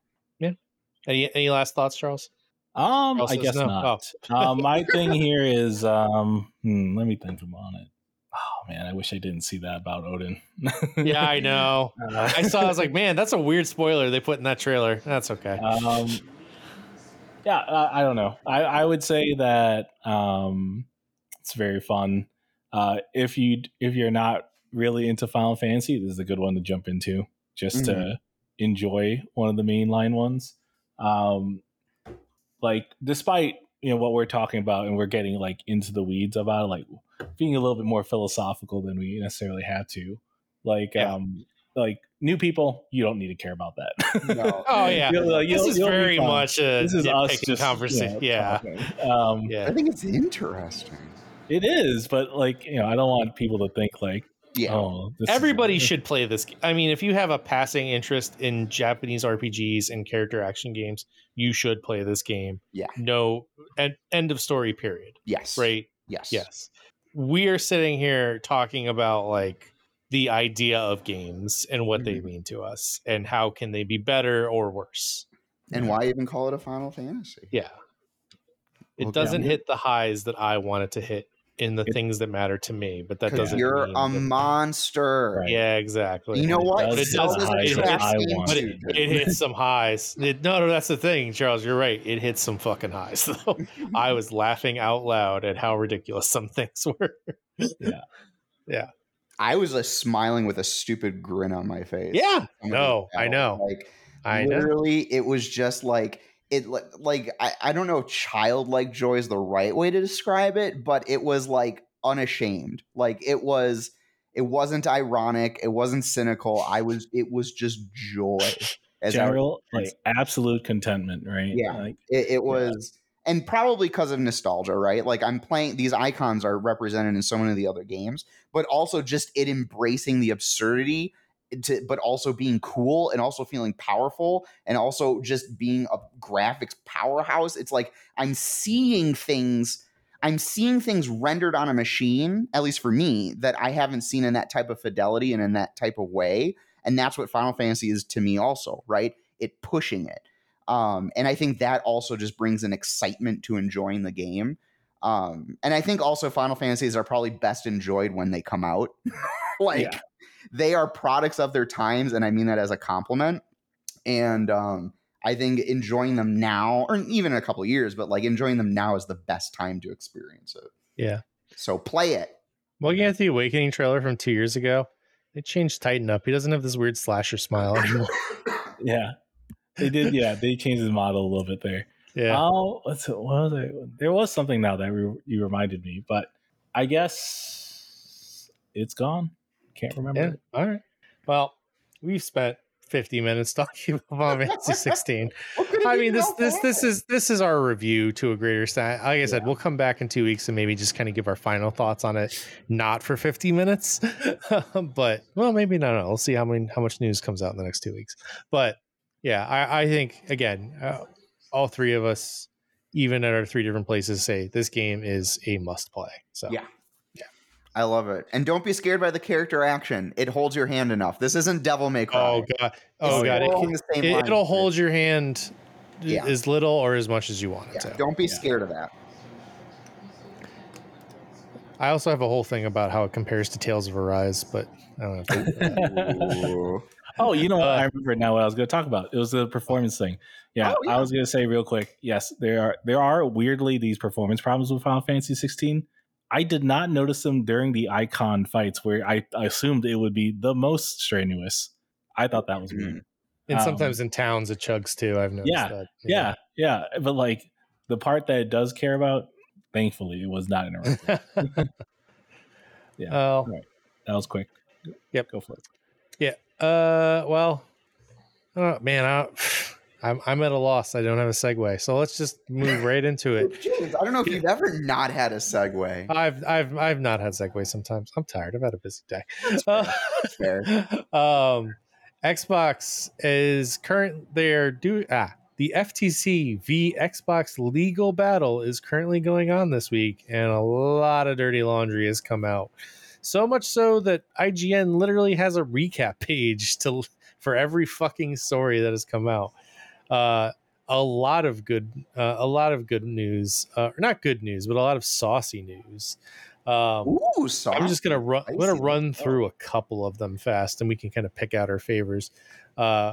any any last thoughts, Charles? um, Charles I says guess no. not. um, my thing here is, um, hmm, let me think about it. Oh man, I wish I didn't see that about Odin. Yeah, I know. Uh, I saw. I was like, man, that's a weird spoiler they put in that trailer. That's okay. Um, Yeah, I, I don't know. I, I would say that um, it's very fun. Uh, if you if you're not really into Final Fantasy, this is a good one to jump into just Mhm. to enjoy one of the mainline ones. Um, like despite you know what we're talking about, and we're getting like into the weeds about it, like being a little bit more philosophical than we necessarily have to. Like, Yeah. um, like new people, you don't need to care about that. No. Oh yeah, You'll- like, this you'll- is you'll be very fine. much a This is us nitpicking just conversation. you know, yeah, talking. Um, yeah. I think it's interesting. it is, but like you know, I don't want people to think like, Yeah. oh, this is- Everybody should play this. g- I mean, if you have a passing interest in Japanese R P Gs and character action games, you should play this game. Yeah. No, end, end of story. Period. Yes. Right. Yes. Yes. We are sitting here talking about like the idea of games and what they Mhm. mean to us and how can they be better or worse. And why even call it a Final Fantasy? Yeah. It Well, doesn't yeah. hit the highs that I want it to hit in the It- thing that matter to me, but that 'Cause doesn't you're mean a that- monster. Right. yeah, exactly. You know It what? does hit Sell the this highs that trash I game want. But to it, them. it hits some highs. It, no, no, that's the thing, Charles. You're right. It hits some fucking highs, though. I was laughing out loud at how ridiculous some things were. Yeah. Yeah. I was like smiling with a stupid grin on my face. Yeah. Some of No, these I know. battles, Like I know. literally, it was just like it. li- Like I, I don't know if childlike joy is the right way to describe it, but it was like unashamed. Like it was. It wasn't ironic. It wasn't cynical. I was. It was just joy. As I- General like absolute contentment, right? Yeah. Like, It, it was, and probably because of nostalgia, right? Like I'm playing these icons are represented in so many of the other games, but also just it embracing the absurdity, to, but also being cool and also feeling powerful and also just being a graphics powerhouse. It's like I'm seeing things. I'm seeing things rendered on a machine, at least for me, that I haven't seen in that type of fidelity and in that type of way. And that's what Final Fantasy is to me also, right? It pushing it. Um, and I think that also just brings an excitement to enjoying the game. Um, and I think also Final Fantasies are probably best enjoyed when they come out. like Yeah. they are products of their times, and I mean that as a compliment. And um, I think enjoying them now, or even in a couple of years, but like enjoying them now is the best time to experience it. Yeah. So play it. Looking at the Awakening trailer from two years ago, they changed Titan up. He doesn't have this weird slasher smile anymore. yeah. They did, yeah. They changed the model a little bit there. Yeah. Oh, what's it? What was it? There was something now that re- you reminded me, but I guess it's gone. Can't remember. Yeah. it. All right. Well, we've spent fifty minutes talking about Final Fantasy sixteen. What could it I be mean, this about this that? this is this is our review to a greater extent. Like I said, we'll come back in two weeks and maybe just kind of give our final thoughts on it, not for fifty minutes, but well, maybe no, no. We'll see how many how much news comes out in the next two weeks. But yeah, I, I think again, uh, all three of us, even at our three different places, say this game is a must play. So Yeah. I love it. And don't be scared by the character action. It holds your hand enough. This isn't Devil May Cry. oh god, oh It's god, it, along the same it, lines. it'll hold your hand Yeah. as little or as much as you want it Yeah, to. don't be Yeah. scared of that. I also have a whole thing about how it compares to Tales of Arise, but I don't know. If Ooh. Oh, you know what? Uh, I remember now what I was going to talk about. It was the performance thing. Yeah, Oh, yeah. I was going to say real quick. Yes, there are there are weirdly these performance problems with Final Fantasy sixteen. I did not notice them during the icon fights, where I, I assumed it would be the most strenuous. I thought that was weird. and Um, sometimes in towns it chugs too. I've noticed Yeah, that. Yeah, yeah, but like the part that it does care about, thankfully, it was not interrupted. Yeah. Oh, Right. That was quick. Yep. Go for it. yeah. Uh, well, oh, man, I, I'm I'm at a loss. I don't have a segue, so let's just move right into it. James, I don't know if you've ever not had a segue. I've I've I've not had segues sometimes. I'm tired. I've had a busy day. Uh, fair. um, Xbox is current. They're do ah the F T C v Xbox legal battle is currently going on this week, and a lot of dirty laundry has come out. So much so that I G N literally has a recap page to for every fucking story that has come out. Uh, a lot of good, uh, a lot of good news, uh, not good news, but a lot of saucy news. Um, Ooh, soft. I'm just gonna run. I'm gonna Spicy. run through a couple of them fast, and we can kind of pick out our favors. Uh,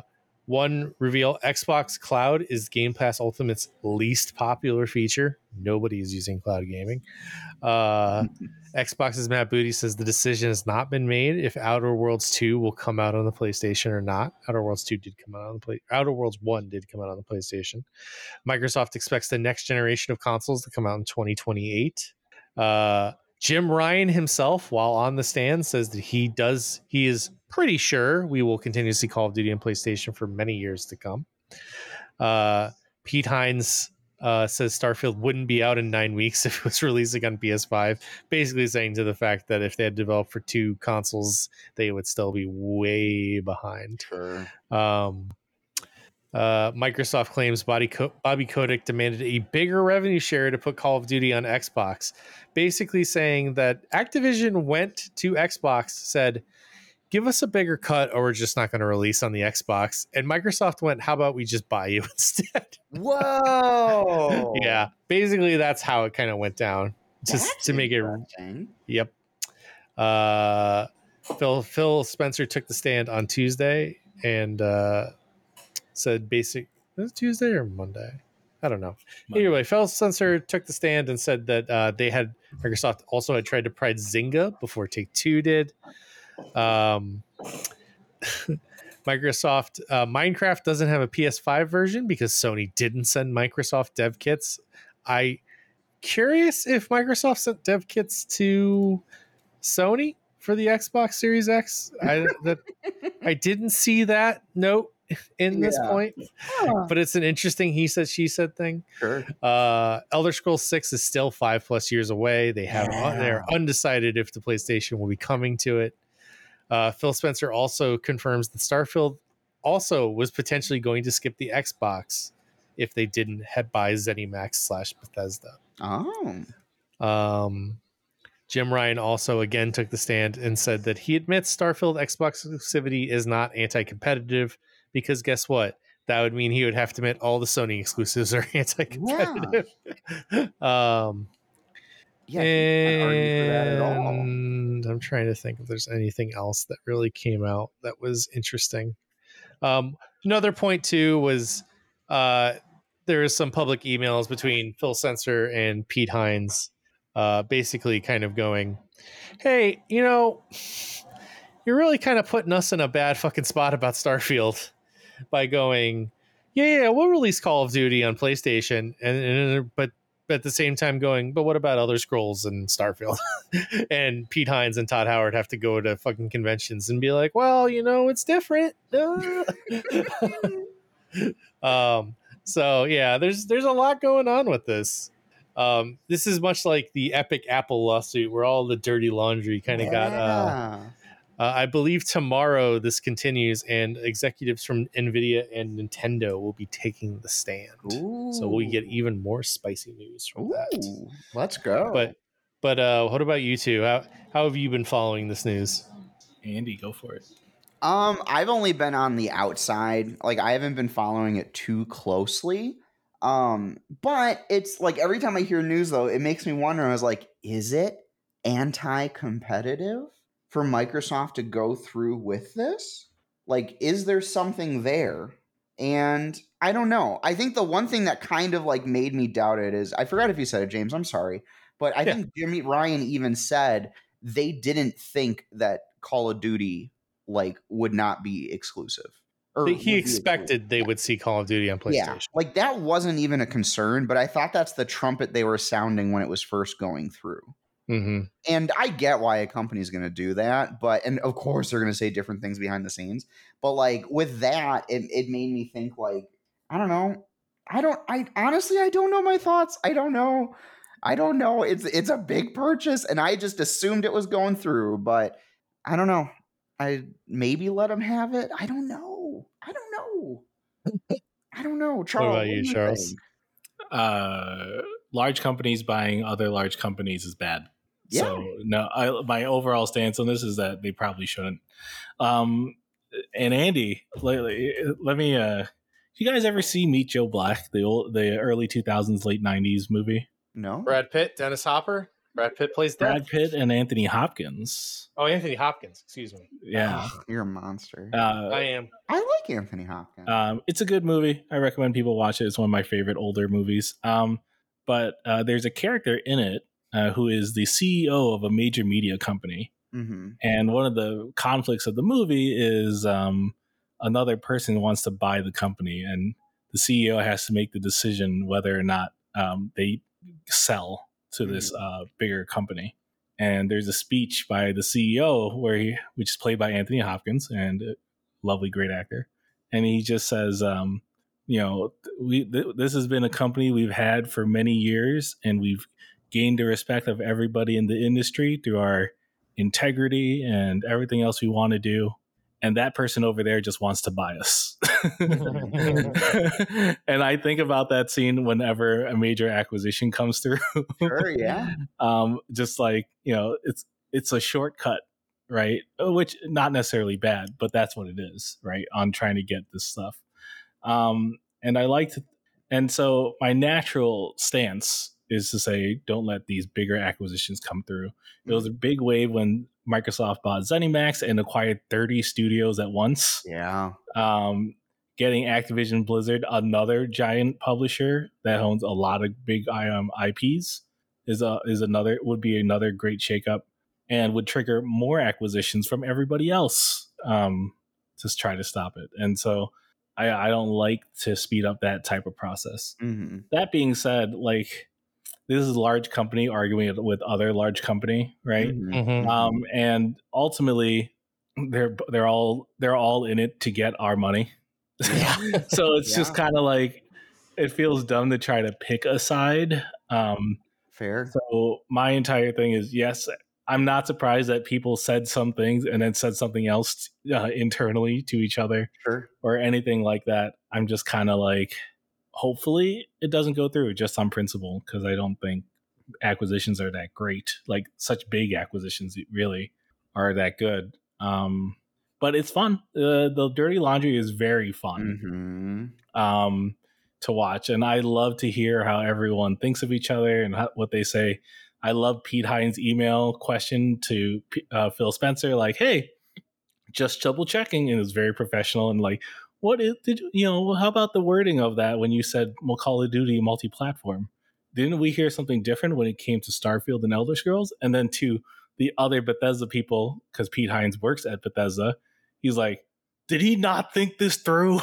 One reveal: Xbox Cloud is Game Pass Ultimate's least popular feature. Nobody is using cloud gaming. Uh, Xbox's Matt Booty says the decision has not been made if Outer Worlds two will come out on the PlayStation or not. Outer Worlds two did come out on the play. Outer Worlds one did come out on the PlayStation. Microsoft expects the next generation of consoles to come out in twenty twenty-eight. Uh, Jim Ryan himself, while on the stand, says that he does he is pretty sure we will continue to see Call of Duty on PlayStation for many years to come. Uh, Pete Hines uh, says Starfield wouldn't be out in nine weeks if it was releasing on P S five, basically saying to the fact that if they had developed for two consoles, they would still be way behind. Sure. Um, uh, Microsoft claims Bobby, Co- Bobby Kotick demanded a bigger revenue share to put Call of Duty on Xbox, basically saying that Activision went to Xbox, said, give us a bigger cut or we're just not going to release on the Xbox. And Microsoft went, how about we just buy you instead? Whoa. Yeah, basically that's how it kind of went down. Just That's to make it. Yep. Uh, Phil Phil Spencer took the stand on Tuesday and uh, said basic. Was it Tuesday or Monday? I don't know. Monday. Anyway, Phil Spencer took the stand and said that uh, they had Microsoft also had tried to pry Zynga before Take-Two did. Um, Microsoft uh, Minecraft doesn't have a P S five version because Sony didn't send Microsoft dev kits. I curious if Microsoft sent dev kits to Sony for the Xbox Series X. I that I didn't see that note in this Yeah. point, Huh. but it's an interesting he said she said thing. Sure. Uh, Elder Scrolls six is still five plus years away. They have Yeah. they're undecided if the PlayStation will be coming to it. Uh, Phil Spencer also confirms that Starfield also was potentially going to skip the Xbox if they didn't head buy ZeniMax slash Bethesda. Oh. Um, Jim Ryan also again took the stand and said that he admits Starfield Xbox exclusivity is not anti-competitive because guess what? That would mean he would have to admit all the Sony exclusives are anti-competitive. Yeah. um, Yeah, I can't argue for that at all. And I'm trying to think if there's anything else that really came out that was interesting. Um, another point too was uh, there is some public emails between Phil Spencer and Pete Hines, uh, basically kind of going, "Hey, you know, you're really kind of putting us in a bad fucking spot about Starfield by going, yeah, yeah, we'll release Call of Duty on PlayStation, and, and but." But at the same time going, but what about Elder Scrolls and Starfield? And Pete Hines and Todd Howard have to go to fucking conventions and be like, well, you know, it's different. Uh. um, so yeah, there's there's a lot going on with this. Um, this is much like the epic Apple lawsuit where all the dirty laundry kind of yeah. got uh, Uh, I believe tomorrow this continues, and executives from NVIDIA and Nintendo will be taking the stand. Ooh. So we get even more spicy news from Ooh, that. let's go. But but uh, what about you two? How how have you been following this news? Andy, go for it. Um, I've only been on the outside. Like I haven't been following it too closely. Um, but it's like every time I hear news though, it makes me wonder. I was like, is it anti-competitive for Microsoft to go through with this? Like, is there something there? And I don't know. I think the one thing that kind of like made me doubt it is I forgot if you said it, James. I'm sorry. But I Yeah. think Jimmy Ryan even said they didn't think that Call of Duty like would not be exclusive. Or He would be expected exclusive. they would see Call of Duty on PlayStation. Yeah, like that wasn't even a concern, but I thought that's the trumpet they were sounding when it was first going through. Mm-hmm. And I get why a company's going to do that, but and of course they're going to say different things behind the scenes. But like with that, it, it made me think like, I don't know. I don't I honestly I don't know my thoughts. I don't know. I don't know. It's it's a big purchase and I just assumed it was going through, but I don't know. I maybe let them have it. I don't know. I don't know. I don't know. Charles, What about what you, do you Charles? think? Uh, large companies buying other large companies is bad. Yeah. So no, I, my overall stance on this is that they probably shouldn't. Um, and Andy, let, let me. Uh, you guys ever see Meet Joe Black, the old, the early two thousands, late nineties movie? No. Brad Pitt, Dennis Hopper. Brad Pitt plays Brad Death. Pitt and Anthony Hopkins. Oh, Anthony Hopkins. Excuse me. Yeah, Ugh, you're a monster. uh, I am. I like Anthony Hopkins. um, it's a good movie. I recommend people watch it. It's one of my favorite older movies. Um, but uh, there's a character in it uh, who is the C E O of a major media company. mm-hmm. And one of the conflicts of the movie is um, another person wants to buy the company, and the C E O has to make the decision whether or not um, they sell to this uh, bigger company. And there's a speech by the C E O where he, which is played by Anthony Hopkins, and a lovely, great actor. And he just says, um, you know, we th- this has been a company we've had for many years, and we've gained the respect of everybody in the industry through our integrity and everything else we want to do. And that person over there just wants to buy us. And I think about that scene whenever a major acquisition comes through. Sure, yeah. um, just like, you know, it's it's a shortcut, right? Which not necessarily bad, but that's what it is, right? On trying to get this stuff. Um, and I like to, and so my natural stance is to say, don't let these bigger acquisitions come through. It was a big wave when Microsoft bought ZeniMax and acquired thirty studios at once. Yeah. Um, getting Activision Blizzard, another giant publisher that owns a lot of big um, I Ps, is a is another would be another great shakeup, and would trigger more acquisitions from everybody else um, to try to stop it. And so I, I don't like to speed up that type of process. Mm-hmm. That being said, like, this is a large company arguing with other large company, right? Mm-hmm. Mhm. Um, and ultimately, they're they're all they're all in it to get our money. Yeah. So it's just Yeah. kind of like, it feels dumb to try to pick a side. Um, Fair. so my entire thing is, yes, I'm not surprised that people said some things and then said something else uh, internally to each other Sure. or anything like that. I'm just kind of like, hopefully it doesn't go through just on principle, because I don't think acquisitions are that great. Like, such big acquisitions really are that good. Um, but it's fun. Uh, the Dirty Laundry is very fun Mm-hmm. um, to watch, and I love to hear how everyone thinks of each other and how, what they say. I love Pete Hines' email question to uh, Phil Spencer, like, "Hey, just double checking," and it was very professional and like, what is, did you, you know, how about the wording of that when you said Call of Duty multi-platform? Didn't we hear something different when it came to Starfield and Elder Scrolls? And then to the other Bethesda people, because Pete Hines works at Bethesda, he's like, did he not think this through?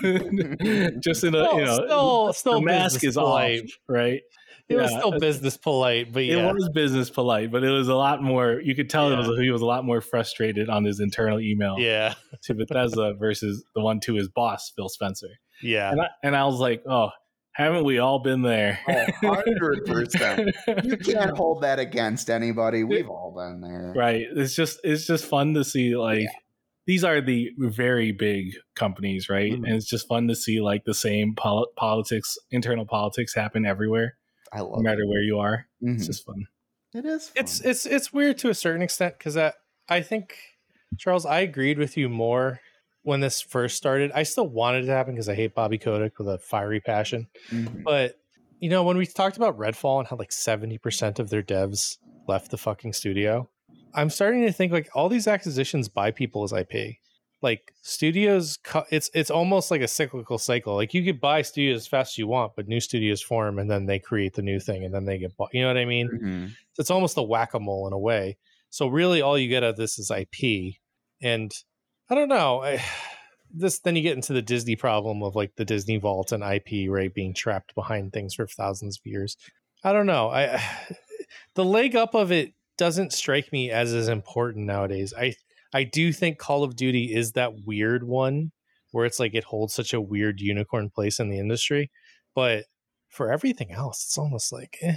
Just in a, Still- you know, still- still the mask business is polite. off, right? It was Yeah. still business polite, but It yeah. was business polite, but it was a lot more, you could tell it Yeah. was, he was a lot more frustrated on his internal email Yeah. to Bethesda versus the one to his boss, Phil Spencer. Yeah. And I, and I was like, oh, haven't we all been there? Oh, one hundred percent. You can't hold that against anybody. We've all been there. Right. It's just it's just fun to see, like, Yeah. these are the very big companies, right? Mhm. And it's just fun to see like the same pol- politics, internal politics happen everywhere, I no love matter it. where you are. It's Mhm. just fun. It is fun. It's it's it's weird to a certain extent, because I, I think, Charles, I agreed with you more when this first started. I still wanted it to happen because I hate Bobby Kotick with a fiery passion. Mhm. But, you know, when we talked about Redfall and how like seventy percent of their devs left the fucking studio, I'm starting to think like all these acquisitions buy people as I P. Like, studios, cu- it's it's almost like a cyclical cycle. Like, you could buy studios as fast as you want, but new studios form and then they create the new thing and then they get bought. You know what I mean? Mhm. So it's almost a whack-a-mole in a way. So really all you get out of this is I P. And I don't know. I, this then you get into the Disney problem of like the Disney vault and I P, right, being trapped behind things for thousands of years. I don't know. I the leg up of it doesn't strike me as as important nowadays. I I do think Call of Duty is that weird one where it's like it holds such a weird unicorn place in the industry. But for everything else, it's almost like eh.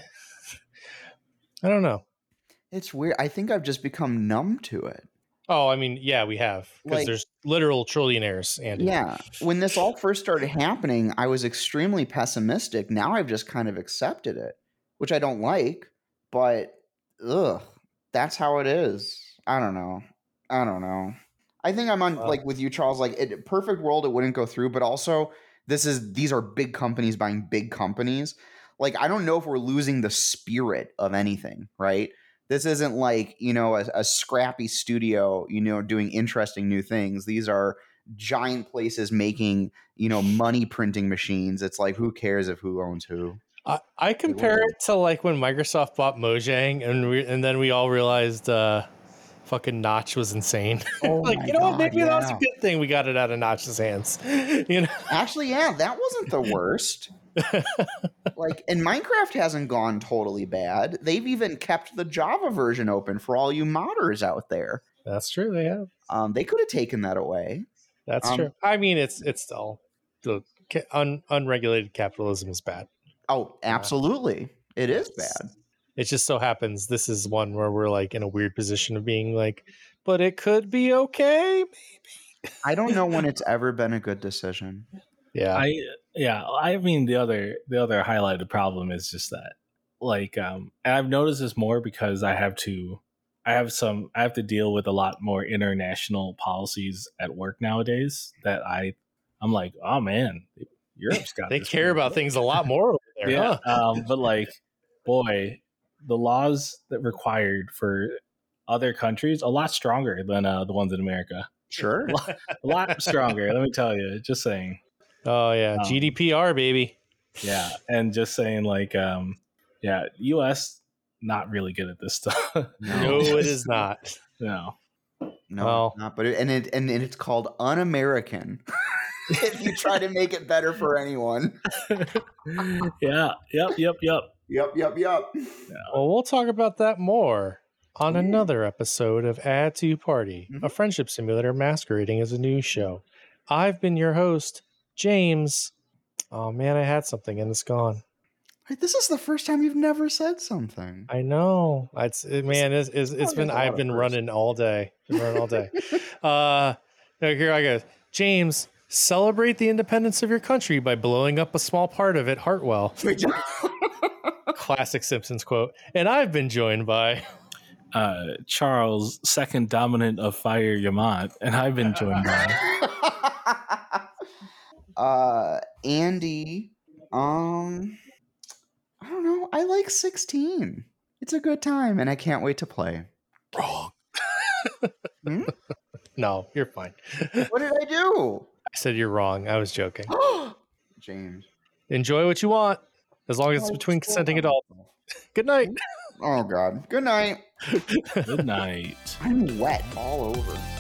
I don't know. It's weird. I think I've just become numb to it. Oh, I mean, yeah, we have, because Like- there's literal trillionaires, Andy. Yeah. When this all first started happening, I was extremely pessimistic. Now I've just kind of accepted it, which I don't like, but ugh, that's how it is. I don't know. I don't know. I think I'm on Wow. like with you, Charles. Like, it, perfect world, it wouldn't go through, but also this is these are big companies buying big companies. like I don't know if we're losing the spirit of anything, right? This isn't like, you know, a, a scrappy studio, you know, doing interesting new things. These are giant places making, you know, money printing machines. It's like, who cares if who owns who? I, I compare it to like when Microsoft bought Mojang, and we and then we all realized uh, fucking Notch was insane. Oh like, my you know what? God, Maybe that was a yeah. good thing we got it out of Notch's hands. you know, Actually, yeah, that wasn't the worst. Like, and Minecraft hasn't gone totally bad. They've even kept the Java version open for all you modders out there. that's true. They have. Um, they could have taken that away. That's Um, true. I mean, it's it's still the ca- un, unregulated capitalism is bad. Oh, absolutely. It is It's- bad. It just so happens this is one where we're like in a weird position of being like, but it could be okay. I don't know when it's ever been a good decision. Yeah. I yeah, I mean the other the other highlighted problem is just that like um and I've noticed this more because I have to I have some I have to deal with a lot more international policies at work nowadays that I I'm like, oh man, Europe's got they this care pretty about good." things a lot more over there. Yeah, Huh? um, but like, boy, the laws that required for other countries a lot stronger than uh, the ones in America. Sure. A lot stronger. Let me tell you. Just saying. Oh yeah, Um, G D P R baby. Yeah, and just saying like, um, yeah, U S not really good at this stuff. No, it is not. No. No, Well- it's not. But it, and it and it's called un-American. If you try to make it better for anyone. Yeah. Yep. Yep. Yep. Yep, yep, yep. Well, we'll talk about that more on Yeah. another episode of Add to Party, Mhm. a friendship simulator masquerading as a news show. I've been your host, James. Oh man, I had something and it's gone. Wait, this is the first time you've never said something. I know. It's it, man, it's, it's, it's There's been a lot I've of been firsts. running all day. Been running all day. uh no, here I go. James, celebrate the independence of your country by blowing up a small part of it, Hartwell. Classic Simpsons quote. And I've been joined by Uh, Charles, second dominant of Fire Yamant, and I've been joined by. uh, Andy. Um, I don't know. I like sixteen. It's a good time, and I can't wait to play. wrong. Hmm? No, you're fine. What did I do? I said you're wrong. I was joking. James. Enjoy what you want, as long as it's between consenting adults. Good night. Oh God. Good night. Good night. I'm wet all over.